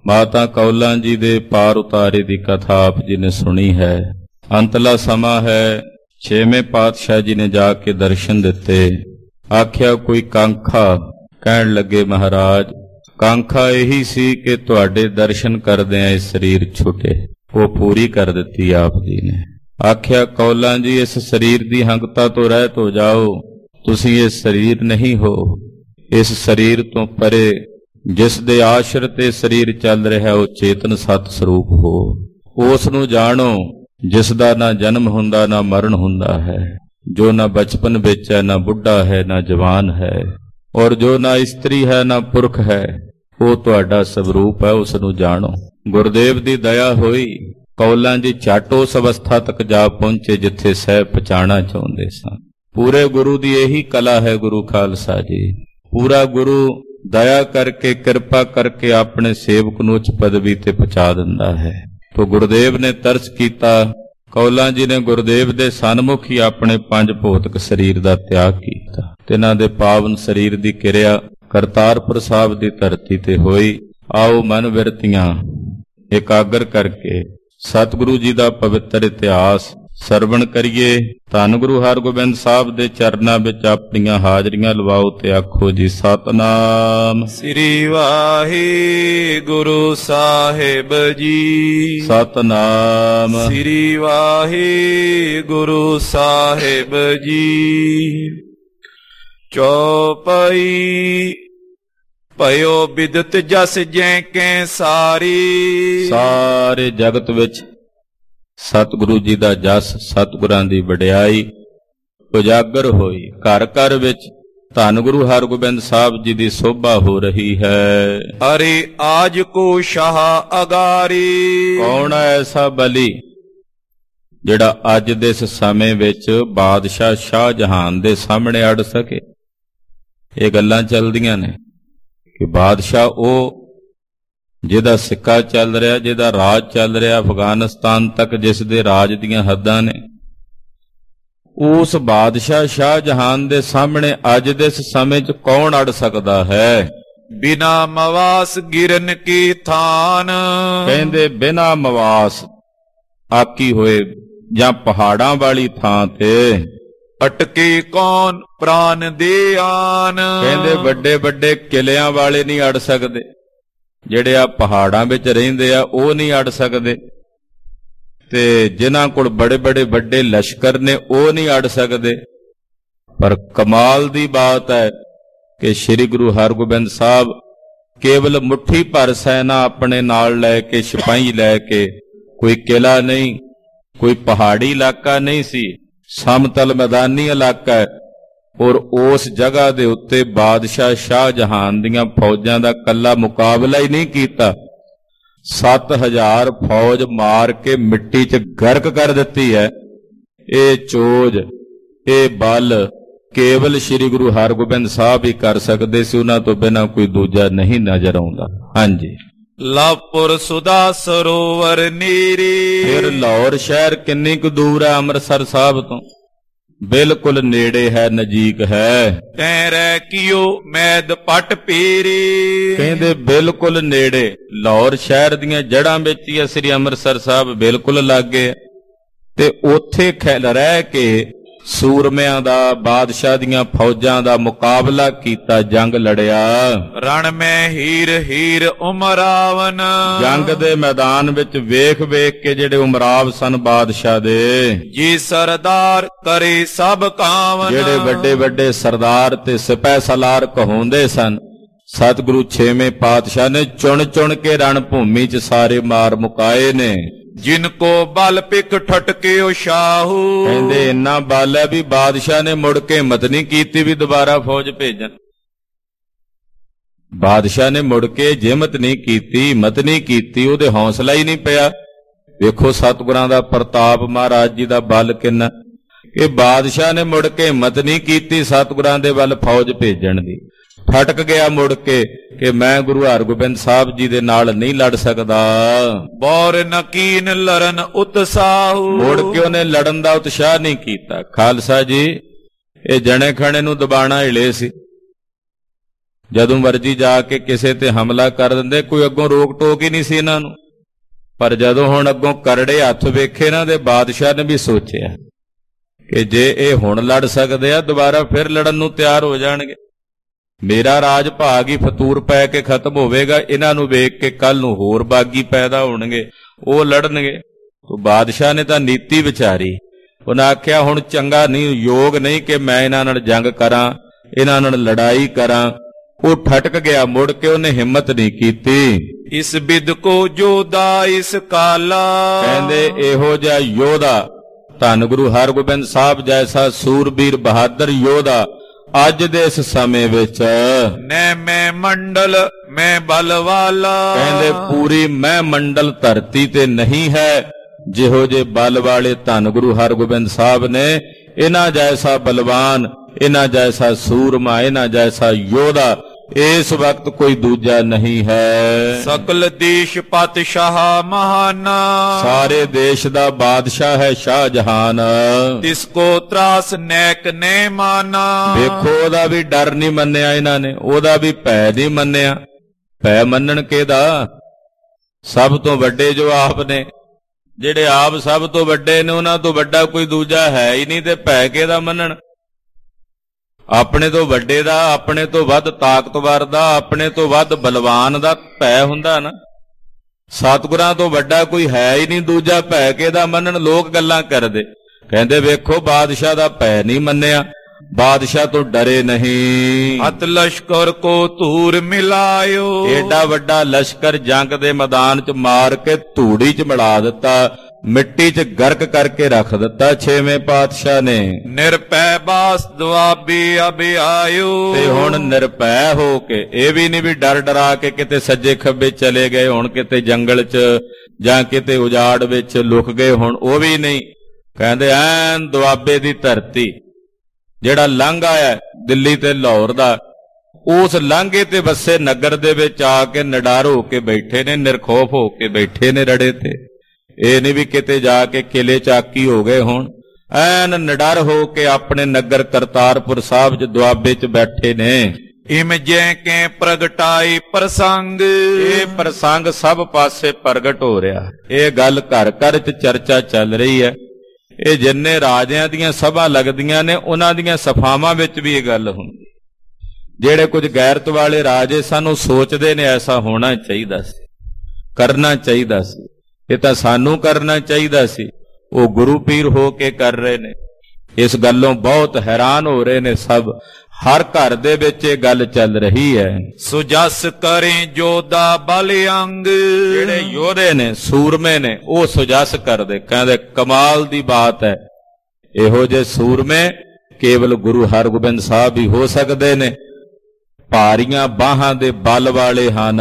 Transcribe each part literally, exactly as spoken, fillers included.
ਮਾਤਾ ਕੌਲਾਂ ਜੀ ਦੇ ਪਾਰ ਉਤਾਰੇ ਦੀ ਕਥਾ ਆਪ ਜੀ ਨੇ ਸੁਣੀ ਹੈ। ਅੰਤਲਾ ਸਮਾਂ ਹੈ। ਛੇਵੇਂ ਪਾਤਸ਼ਾਹ ਜੀ ਨੇ ਜਾ ਕੇ ਦਰਸ਼ਨ ਦਿੱਤੇ। ਆਖਿਆ ਕੋਈ ਕਾਂਖਾ? ਕਹਿਣ ਲੱਗੇ ਮਹਾਰਾਜ ਕਾਂਖਾ ਇਹੀ ਸੀ ਕਿ ਤੁਹਾਡੇ ਦਰਸ਼ਨ ਕਰਦਿਆਂ ਇਹ ਸਰੀਰ ਛੁੱਟੇ। ਉਹ ਪੂਰੀ ਕਰ ਦਿੱਤੀ ਆਪ ਜੀ ਨੇ। ਆਖਿਆ ਕੌਲਾਂ ਜੀ ਇਸ ਸਰੀਰ ਦੀ ਹੰਗਤਾ ਤੋਂ ਰਹਿਤ ਹੋ ਜਾਓ। ਤੁਸੀਂ ਇਹ ਸਰੀਰ ਨਹੀਂ ਹੋ। ਇਸ ਸਰੀਰ ਤੋਂ ਪਰੇ ਜਿਸ ਦੇ ਆਸ਼ਰਿਤ ਤੇ ਸਰੀਰ ਚੱਲ ਰਿਹਾ ਉਹ ਚੇਤਨ ਸਤ ਸਰੂਪ ਹੋ। ਉਸ ਨੂੰ ਜਾਣੋ ਜਿਸ ਦਾ ਨਾ ਜਨਮ ਹੁੰਦਾ ਨਾ ਮਰਨ ਹੁੰਦਾ ਹੈ, ਜੋ ਨਾ ਬਚਪਨ ਵਿੱਚ ਹੈ ਨਾ ਬੁੱਢਾ ਹੈ ਨਾ ਜਵਾਨ ਹੈ, ਔਰ ਜੋ ਨਾ ਇਸਤਰੀ ਹੈ ਨਾ ਪੁਰਖ ਹੈ, ਉਹ ਤੁਹਾਡਾ ਸਵਰੂਪ ਹੈ। ਉਸ ਨੂੰ ਜਾਣੋ। ਗੁਰਦੇਵ ਦੀ ਦਇਆ ਹੋਈ। ਕੌਲਾਂ ਜੀ ਝੱਟ ਉਸ ਅਵਸਥਾ ਤੱਕ ਜਾ ਪਹੁੰਚੇ ਜਿੱਥੇ ਸਹਿਬ ਪਛਾਣਾ ਚਾਹੁੰਦੇ ਸਨ। ਪੂਰੇ ਗੁਰੂ ਦੀ ਇਹੀ ਕਲਾ ਹੈ। ਗੁਰੂ ਖਾਲਸਾ ਜੀ ਪੂਰਾ ਗੁਰੂ ਦਇਆ ਕਰਕੇ ਕਿਰਪਾ ਕਰਕੇ ਆਪਣੇ ਸੇਵਕ ਨੂੰ ਉੱਚ ਪਦਵੀ ਤੇ ਪਹੁੰਚਾ ਦਿੰਦਾ ਹੈ। ਤੋ ਗੁਰਦੇਵ ਨੇ ਤਰਸ ਕੀਤਾ। ਕੌਲਾਂ ਜੀ ਨੇ ਗੁਰਦੇਵ ਦੇ ਸਨਮੁਖ ਹੀ ਆਪਣੇ ਪੰਜ ਭੌਤਿਕ ਸਰੀਰ ਦਾ ਤਿਆਗ ਕੀਤਾ। ਤਿਨਾਂ ਦੇ ਪਾਵਨ ਸਰੀਰ ਦੀ ਕਿਰਿਆ ਕਰਤਾਰਪੁਰ ਸਾਹਿਬ ਦੀ ਧਰਤੀ ਤੇ ਹੋਈ। ਆਓ ਮਨ ਬਿਰਤੀਆਂ ਇਕਾਗਰ ਕਰਕੇ ਸਤਿਗੁਰੂ ਜੀ ਦਾ ਪਵਿੱਤਰ ਇਤਿਹਾਸ ਸਰਵਣ ਕਰੀਏ। ਧੰਨ ਗੁਰੂ ਹਰਗੋਬਿੰਦ ਸਾਹਿਬ ਦੇ ਚਰਨਾਂ ਵਿੱਚ ਆਪਣੀਆਂ ਹਾਜ਼ਰੀਆਂ ਲਵਾਓ ਤੇ ਆਖੋ ਜੀ ਸਤਨਾਮ ਸ੍ਰੀ ਵਾਹਿਗੁਰੂ ਸਾਹਿਬ ਜੀ। ਸਤਨਾਮ ਸ੍ਰੀ ਵਾਹਿਗੁਰੂ ਸਾਹਿਬ ਜੀ। ਚੌਪਈ ਭਇਓ ਬਿਦਤ ਜਸ ਜੈ ਕੈ ਸਾਰੀ। ਸਾਰੇ ਜਗਤ ਵਿੱਚ ਸਤਿਗੁਰੂ ਜੀ ਦਾ ਜਸ ਸਤਿਗੁਰਾਂ ਦੀ ਵਡਿਆਈ ਉਜਾਗਰ ਹੋਈ। ਘਰ ਘਰ ਵਿੱਚ ਧੰਨ ਗੁਰੂ ਹਰਗੋਬਿੰਦ ਸਾਹਿਬ ਜੀ ਦੀ ਸੋਭਾ ਹੋ ਰਹੀ ਹੈ। ਅਰੇ ਆਜ ਕੋ ਸ਼ਾਹ ਅਗਾਰੀ। ਕੌਣ ਹੈ ਐਸਾ ਬਲੀ ਜਿਹੜਾ ਅੱਜ ਦੇ ਇਸ ਸਮੇਂ ਵਿੱਚ ਬਾਦਸ਼ਾਹ ਸ਼ਾਹ ਜਹਾਨ ਦੇ ਸਾਹਮਣੇ ਅੜ ਸਕੇ? ਇਹ ਗੱਲਾਂ ਚੱਲਦੀਆਂ ਨੇ ਕਿ ਬਾਦਸ਼ਾਹ ਉਹ ਜਿਹਦਾ ਸਿੱਕਾ ਚੱਲ ਰਿਹਾ, ਜਿਹਦਾ ਰਾਜ ਚੱਲ ਰਿਹਾ ਅਫਗਾਨਿਸਤਾਨ ਤੱਕ, ਜਿਸ ਦੇ ਰਾਜ ਦੀਆਂ ਹੱਦਾਂ ਨੇ, ਉਸ ਬਾਦਸ਼ਾਹ ਸ਼ਾਹ ਜਹਾਨ ਦੇ ਸਾਹਮਣੇ ਅੱਜ ਦੇ ਇਸ ਸਮੇਂ 'ਚ ਕੌਣ ਅੜ ਸਕਦਾ ਹੈ? ਬਿਨਾ ਮਵਾਸ ਗਿਰਨ ਕੀ ਥਾਨ। ਕਹਿੰਦੇ ਬਿਨਾ ਮਵਾਸ ਆਕੀ ਹੋਏ ਜਾਂ ਪਹਾੜਾਂ ਵਾਲੀ ਥਾਂ ਤੇ ਅਟਕੇ ਕੌਣ ਪ੍ਰਾਨ ਦੇ ਆਨ। ਕਹਿੰਦੇ ਵੱਡੇ ਵੱਡੇ ਕਿਲਿਆਂ ਵਾਲੇ ਨਹੀਂ ਅੜ ਸਕਦੇ, ਜਿਹੜੇ ਆ ਪਹਾੜਾਂ ਵਿੱਚ ਰਹਿੰਦੇ ਆ ਉਹ ਨਹੀਂ ਅੜ ਸਕਦੇ, ਤੇ ਜਿਨ੍ਹਾਂ ਕੋਲ ਬੜੇ ਬੜੇ ਵੱਡੇ ਲਸ਼ਕਰ ਨੇ ਉਹ ਨਹੀਂ ਅੜ ਸਕਦੇ। ਪਰ ਕਮਾਲ ਦੀ ਬਾਤ ਹੈ ਕਿ ਸ੍ਰੀ ਗੁਰੂ ਹਰਗੋਬਿੰਦ ਸਾਹਿਬ ਕੇਵਲ ਮੁੱਠੀ ਭਰ ਸੈਨਾ ਆਪਣੇ ਨਾਲ ਲੈ ਕੇ, ਸਿਪਾਹੀ ਲੈ ਕੇ, ਕੋਈ ਕਿਲਾ ਨਹੀਂ, ਕੋਈ ਪਹਾੜੀ ਇਲਾਕਾ ਨਹੀਂ ਸੀ, ਸਮਤਲ ਮੈਦਾਨੀ ਇਲਾਕਾ ਹੈ। ਔਰ ਉਸ ਜਗ੍ਹਾ ਦੇ ਉੱਤੇ ਬਾਦਸ਼ਾਹ ਸ਼ਾਹ ਜਹਾਨ ਦੀਆਂ ਫੌਜਾਂ ਦਾ ਕੱਲਾ ਮੁਕਾਬਲਾ ਹੀ ਨਹੀਂ ਕੀਤਾ, ਸੱਤ ਹਜ਼ਾਰ ਫੌਜ ਮਾਰ ਕੇ ਮਿੱਟੀ 'ਚ ਗਰਕ ਕਰ ਦਿੱਤੀ ਹੈ। ਇਹ ਚੋਜ, ਇਹ ਬਲ ਕੇਵਲ ਸ੍ਰੀ ਗੁਰੂ ਹਰਗੋਬਿੰਦ ਸਾਹਿਬ ਹੀ ਕਰ ਸਕਦੇ ਸੀ, ਉਹਨਾਂ ਤੋਂ ਬਿਨਾਂ ਕੋਈ ਦੂਜਾ ਨਹੀਂ ਨਜ਼ਰ ਆਉਂਦਾ। ਹਾਂਜੀ। ਲਾਹੌਰ ਸੁਦਾ ਸਰੋਵਰ ਨੀਰੀ। ਫਿਰ ਲਾਹੌਰ ਸ਼ਹਿਰ ਕਿੰਨੀ ਕੁ ਦੂਰ ਹੈ ਅੰਮ੍ਰਿਤਸਰ ਸਾਹਿਬ ਤੋਂ? ਬਿਲਕੁਲ ਨੇੜੇ ਹੈ, ਨਜ਼ਦੀਕ ਹੈ। ਤੈ ਰਹਿ ਕੀਓ ਮੈਦ ਪਟ ਪੀਰੀ। ਕਹਿੰਦੇ ਬਿਲਕੁਲ ਨੇੜੇ, ਲਾਹੌਰ ਸ਼ਹਿਰ ਦੀਆਂ ਜੜ੍ਹਾਂ ਵਿੱਚ ਹੀ ਸ੍ਰੀ ਅੰਮ੍ਰਿਤਸਰ ਸਾਹਿਬ ਬਿਲਕੁਲ ਲਾਗੇ, ਤੇ ਉੱਥੇ ਖੈਲ ਰਹਿ ਕੇ ਸੂਰਮਿਆਂ ਦਾ, ਬਾਦਸ਼ਾਹ ਦੀਆਂ ਫੌਜਾਂ ਦਾ ਮੁਕਾਬਲਾ ਕੀਤਾ, ਜੰਗ ਲੜਿਆ। ਰਣ ਮੈਂ ਹੀਰ ਹੀਰ ਉਮਰਾਵਨ। ਜੰਗ ਦੇ ਮੈਦਾਨ ਵਿੱਚ ਵੇਖ ਵੇਖ ਕੇ ਜਿਹੜੇ ਉਮਰਾਵ ਸਨ ਬਾਦਸ਼ਾਹ ਦੇ, ਜੀ ਸਰਦਾਰ ਕਰੇ ਸਭ ਕਾਵਨ। ਜਿਹੜੇ ਵੱਡੇ ਵੱਡੇ ਸਰਦਾਰ ਤੇ ਸਿਪਾਹ ਸਲਾਰ ਕਹਾਉਂਦੇ ਸਨ, ਸਤਿਗੁਰੂ ਛੇਵੇਂ ਪਾਤਸ਼ਾਹ ਨੇ ਚੁਣ ਚੁਣ ਕੇ ਰਣ ਭੂਮੀ 'ਚ ਸਾਰੇ ਮਾਰ ਮੁਕਾਏ ਨੇ। ਜਿਨ ਕੋ ਬਲ ਪਿਕ ਠਟਕੇ ਓ ਸ਼ਾਹੂ। ਕਹਿੰਦੇ ਇੰਨਾ ਬਲ ਹੈ ਵੀ ਬਾਦਸ਼ਾਹ ਨੇ ਮੁੜ ਕੇ ਹਿੰਮਤ ਨਹੀਂ ਕੀਤੀ ਵੀ ਦੁਬਾਰਾ ਫੌਜ ਭੇਜਣ। ਬਾਦਸ਼ਾਹ ਨੇ ਮੁੜ ਕੇ ਹਿੰਮਤ ਨਹੀਂ ਕੀਤੀ, ਹਿੰਮਤ ਨਹੀਂ ਕੀਤੀ, ਉਹਦੇ ਹੌਸਲਾ ਹੀ ਨਹੀਂ ਪਿਆ। ਵੇਖੋ ਸਤਿਗੁਰਾਂ ਦਾ ਪ੍ਰਤਾਪ, ਮਹਾਰਾਜ ਜੀ ਦਾ ਬਲ ਕਿੰਨਾ। ਇਹ ਬਾਦਸ਼ਾਹ ਨੇ ਮੁੜ ਕੇ ਹਿੰਮਤ ਨਹੀਂ ਕੀਤੀ ਸਤਿਗੁਰਾਂ ਦੇ ਵੱਲ ਫੌਜ ਭੇਜਣ ਦੀ। ਫਟਕ ਗਿਆ ਮੁੜ ਕੇ ਕਿ ਮੈਂ ਗੁਰੂ ਹਰਗੋਬਿੰਦ ਸਾਹਿਬ ਜੀ ਦੇ ਨਾਲ ਨਹੀਂ ਲੜ ਸਕਦਾ। ਬੌਰ ਨਕੀਨ ਲਰਨ ਉਤਸਾਹੂ। ਮੁੜ ਕੇ ਉਹਨੇ ਲੜਨ ਦਾ ਉਤਸ਼ਾਹ ਨਹੀਂ ਕੀਤਾ। ਖਾਲਸਾ ਜੀ, ਇਹ ਜਣੇ ਖਣੇ ਨੂੰ ਦਬਾਣਾ ਹਿਲੇ ਸੀ। ਜਦੋਂ ਮਰਜੀ ਜਾ ਕੇ ਕਿਸੇ ਤੇ ਹਮਲਾ ਕਰ ਦਿੰਦੇ, ਕੋਈ ਅੱਗੋਂ ਰੋਕ ਟੋਕ ਹੀ ਨਹੀਂ ਸੀ ਇਹਨਾਂ ਨੂੰ। ਪਰ ਜਦੋਂ ਹੁਣ ਅੱਗੋਂ ਕਰੜੇ ਹੱਥ ਵੇਖੇ ਇਹਨਾਂ ਦੇ, ਬਾਦਸ਼ਾਹ ਨੇ ਵੀ ਸੋਚਿਆ ਕਿ ਜੇ ਇਹ ਹੁਣ ਲੜ ਸਕਦੇ ਆ, ਦੁਬਾਰਾ ਫਿਰ ਲੜਨ ਨੂੰ ਤਿਆਰ ਹੋ ਜਾਣਗੇ। ਮੇਰਾ ਰਾਜ ਭਾਗ ਹੀ ਫਤੂਰ ਪੈ ਕੇ ਖਤਮ ਹੋਵੇਗਾ, ਇਹਨਾਂ ਨੂੰ ਵੇਖ ਕੇ ਕੱਲ ਨੂੰ ਹੋਰ ਬਾਗੀ ਪੈਦਾ ਹੋਣਗੇ, ਉਹ ਲੜਨਗੇ। ਤੋ ਬਾਦਸ਼ਾਹ ਨੇ ਤਾਂ ਨੀਤੀ ਵਿਚਾਰੀ, ਉਹਨਾਂ ਆਖਿਆ ਹੁਣ ਚੰਗਾ ਨਹੀਂ, ਯੋਗ ਨਹੀਂ ਕਿ ਮੈਂ ਇਹਨਾਂ ਨਾਲ ਜੰਗ ਕਰਾਂ, ਇਹਨਾਂ ਨਾਲ ਲੜਾਈ ਕਰਾਂ। ਉਹ ਠਟਕ ਗਿਆ, ਮੁੜ ਕੇ ਉਹਨੇ ਹਿੰਮਤ ਨਹੀਂ ਕੀਤੀ। ਇਸ ਬਿਦ ਕੋ ਜੋਦਾ ਇਸ ਕਾਲਾ, ਕਹਿੰਦੇ ਇਹੋ ਜਿਹਾ ਯੋਧਾ, ਧੰਨ ਗੁਰੂ ਹਰਗੋਬਿੰਦ ਸਾਹਿਬ ਜੈਸਾ ਸੂਰਬੀਰ ਬਹਾਦਰ ਯੋਧਾ ਅੱਜ ਦੇ ਇਸ ਸਮੇਂ ਵਿੱਚ ਨੈ ਮੈਂ ਮੰਡਲ ਮੈਂ ਬਲ ਵਾਲਾ, ਕਹਿੰਦੇ ਪੂਰੀ ਮੈਂ ਮੰਡਲ ਧਰਤੀ ਤੇ ਨਹੀਂ ਹੈ ਜਿਹੋ ਜੇ ਬਲ ਵਾਲੇ ਧੰਨ ਗੁਰੂ ਹਰਗੋਬਿੰਦ ਸਾਹਿਬ ਨੇ। ਇਹਨਾਂ ਜੈਸਾ ਬਲਵਾਨ, ਇਹਨਾਂ ਜੈਸਾ ਸੂਰਮਾ, ਇਹਨਾਂ ਜੈਸਾ ਯੋਧਾ ਇਸ ਵਕਤ ਕੋਈ ਦੂਜਾ ਨਹੀਂ ਹੈ। ਸਕਲ ਦੇਸ਼ ਪਾਤਸ਼ਾਹ ਮਹਾਨਾ, ਸਾਰੇ ਦੇਸ਼ ਦਾ ਬਾਦਸ਼ਾਹ ਹੈ ਸ਼ਾਹ ਜਹਾਨ। ਤਿਸ ਕੋ ਤਰਾਸ ਨੈਕ ਨੇ ਮਾਨਾ, ਵੇਖੋ ਉਹਦਾ ਵੀ ਡਰ ਨਹੀਂ ਮੰਨਿਆ ਇਹਨਾਂ ਨੇ, ਉਹਦਾ ਵੀ ਭੈ ਨਹੀਂ ਮੰਨਿਆ। ਭੈ ਮੰਨਣ ਕਿਹਦਾ? ਸਭ ਤੋਂ ਵੱਡੇ ਜੋ ਆਪ ਨੇ, ਜਿਹੜੇ ਆਪ ਸਭ ਤੋਂ ਵੱਡੇ ਨੇ, ਉਹਨਾਂ ਤੋਂ ਵੱਡਾ ਕੋਈ ਦੂਜਾ ਹੈ ਹੀ ਨਹੀਂ, ਤੇ ਭੈ ਕਿਹਦਾ ਮੰਨਣ? ਆਪਣੇ ਤੋਂ ਵੱਡੇ ਦਾ, ਆਪਣੇ ਤੋਂ ਵੱਧ ਤਾਕਤਵਰ ਦਾ, ਆਪਣੇ ਤੋਂ ਵੱਧ ਬਲਵਾਨ ਦਾ ਭੈ ਹੁੰਦਾ ਨਾ। ਸਤਿਗੁਰਾਂ ਤੋਂ ਵੱਡਾ ਕੋਈ ਹੈ ਹੀ ਨਹੀਂ ਦੂਜਾ, ਭੈ ਕਿਹਦਾ ਮੰਨਣ? ਲੋਕ ਗੱਲਾਂ ਕਰਦੇ, ਕਹਿੰਦੇ ਵੇਖੋ ਬਾਦਸ਼ਾਹ ਦਾ ਭੈ ਨਹੀਂ ਮੰਨਿਆ, ਬਾਦਸ਼ਾਹ ਤੋਂ ਡਰੇ ਨਹੀਂ। ਅਤ ਲਸ਼ਕਰ ਕੋ ਧੂਰ ਮਿਲਾਇਓ, ਏਡਾ ਵੱਡਾ ਲਸ਼ਕਰ ਜੰਗ ਦੇ ਮੈਦਾਨ ਚ ਮਾਰ ਕੇ ਧੂੜੀ ਚ ਮਿਲਾ ਦਿੱਤਾ, ਮਿੱਟੀ ਚ ਗਰਕ ਕਰਕੇ ਰੱਖ ਦਿੱਤਾ ਛੇਵੇਂ ਪਾਤਸ਼ਾਹ ਨੇ। ਨਿਰਪੈ ਬਾਸ ਦੁਆਬੀ ਅਬਿ ਆਇਓ, ਤੇ ਹੁਣ ਨਿਰਪੈ ਹੋ ਕੇ, ਇਹ ਵੀ ਨਹੀਂ ਵੀ ਡਰ ਡਰਾ ਕੇ ਕਿਤੇ ਸੱਜੇ ਖੱਬੇ ਚਲੇ ਗਏ, ਹੁਣ ਕਿਤੇ ਜੰਗਲ ਚ ਜਾਂ ਕਿਤੇ ਉਜਾੜ ਵਿੱਚ ਲੁਕ ਗਏ, ਹੁਣ ਉਹ ਵੀ ਨਹੀਂ। ਕਹਿੰਦੇ ਐਨ ਦੁਆਬੇ ਦੀ ਧਰਤੀ, ਜਿਹੜਾ ਲਾਂਘਾ ਹੈ ਦਿੱਲੀ ਤੇ ਲਾਹੌਰ ਦਾ, ਉਸ ਲਾਂਘੇ ਤੇ ਵਸੇ ਨਗਰ ਦੇ ਵਿੱਚ ਆ ਕੇ ਨਿਡਰ ਹੋ ਕੇ ਬੈਠੇ ਨੇ, ਨਿਰਖੌਫ ਹੋ ਕੇ ਬੈਠੇ ਨੇ ਰੜੇ ਤੇ। ਇਹ ਨਹੀਂ ਵੀ ਕਿਤੇ ਜਾ ਕੇ ਕਿਲੇ ਚਾਕੀ ਹੋ ਗਏ, ਹੁਣ ਐਨ ਨਿਡਰ ਹੋ ਕੇ ਆਪਣੇ ਨਗਰ ਕਰਤਾਰਪੁਰ ਸਾਹਿਬ ਚ ਦੁਆਬੇ ਚ ਬੈਠੇ ਨੇ। ਇਮ ਜੈ ਕੇ ਪ੍ਰਗਟਾਈ ਪ੍ਰਸੰਗ, ਇਹ ਪ੍ਰਸੰਗ ਸਭ ਪਾਸੇ ਪ੍ਰਗਟ ਹੋ ਰਿਹਾ, ਇਹ ਗੱਲ ਘਰ ਘਰ ਚ ਚਰਚਾ ਚੱਲ ਰਹੀ ਹੈ। ਇਹ ਜਿੰਨੇ ਰਾਜਿਆਂ ਦੀਆਂ ਸਭਾ ਲੱਗਦੀਆਂ ਨੇ, ਉਹਨਾਂ ਦੀਆਂ ਸਫਾਵਾਂ ਵਿੱਚ ਵੀ ਇਹ ਗੱਲ ਹੁੰਦੀ। ਜਿਹੜੇ ਕੁਝ ਗੈਰਤ ਵਾਲੇ ਰਾਜੇ ਸਨ, ਉਹ ਸੋਚਦੇ ਨੇ ਐਸਾ ਹੋਣਾ ਚਾਹੀਦਾ ਸੀ, ਕਰਨਾ ਚਾਹੀਦਾ ਸੀ, ਇਹ ਤਾਂ ਸਾਨੂੰ ਕਰਨਾ ਚਾਹੀਦਾ ਸੀ। ਉਹ ਗੁਰੂ ਪੀਰ ਹੋ ਕੇ ਕਰ ਰਹੇ ਨੇ, ਇਸ ਗੱਲੋਂ ਬਹੁਤ ਹੈਰਾਨ ਹੋ ਰਹੇ ਨੇ ਸਭ। ਹਰ ਘਰ ਦੇ ਵਿੱਚ ਇਹ ਗੱਲ ਚੱਲ ਰਹੀ ਹੈ। ਸੁਜਸ ਕਰੇ ਜੋਦਾ ਬਲ ਅੰਗ, ਜਿਹੜੇ ਯੋਧੇ ਨੇ, ਸੂਰਮੇ ਨੇ, ਉਹ ਸੁਜਸ ਕਰਦੇ। ਕਹਿੰਦੇ ਕਮਾਲ ਦੀ ਬਾਤ ਹੈ, ਇਹੋ ਜਿਹੇ ਸੂਰਮੇ ਕੇਵਲ ਗੁਰੂ ਹਰਗੋਬਿੰਦ ਸਾਹਿਬ ਹੀ ਹੋ ਸਕਦੇ ਨੇ। ਭਾਰੀਆਂ ਬਾਹਾਂ ਦੇ ਬਲ ਵਾਲੇ ਹਨ।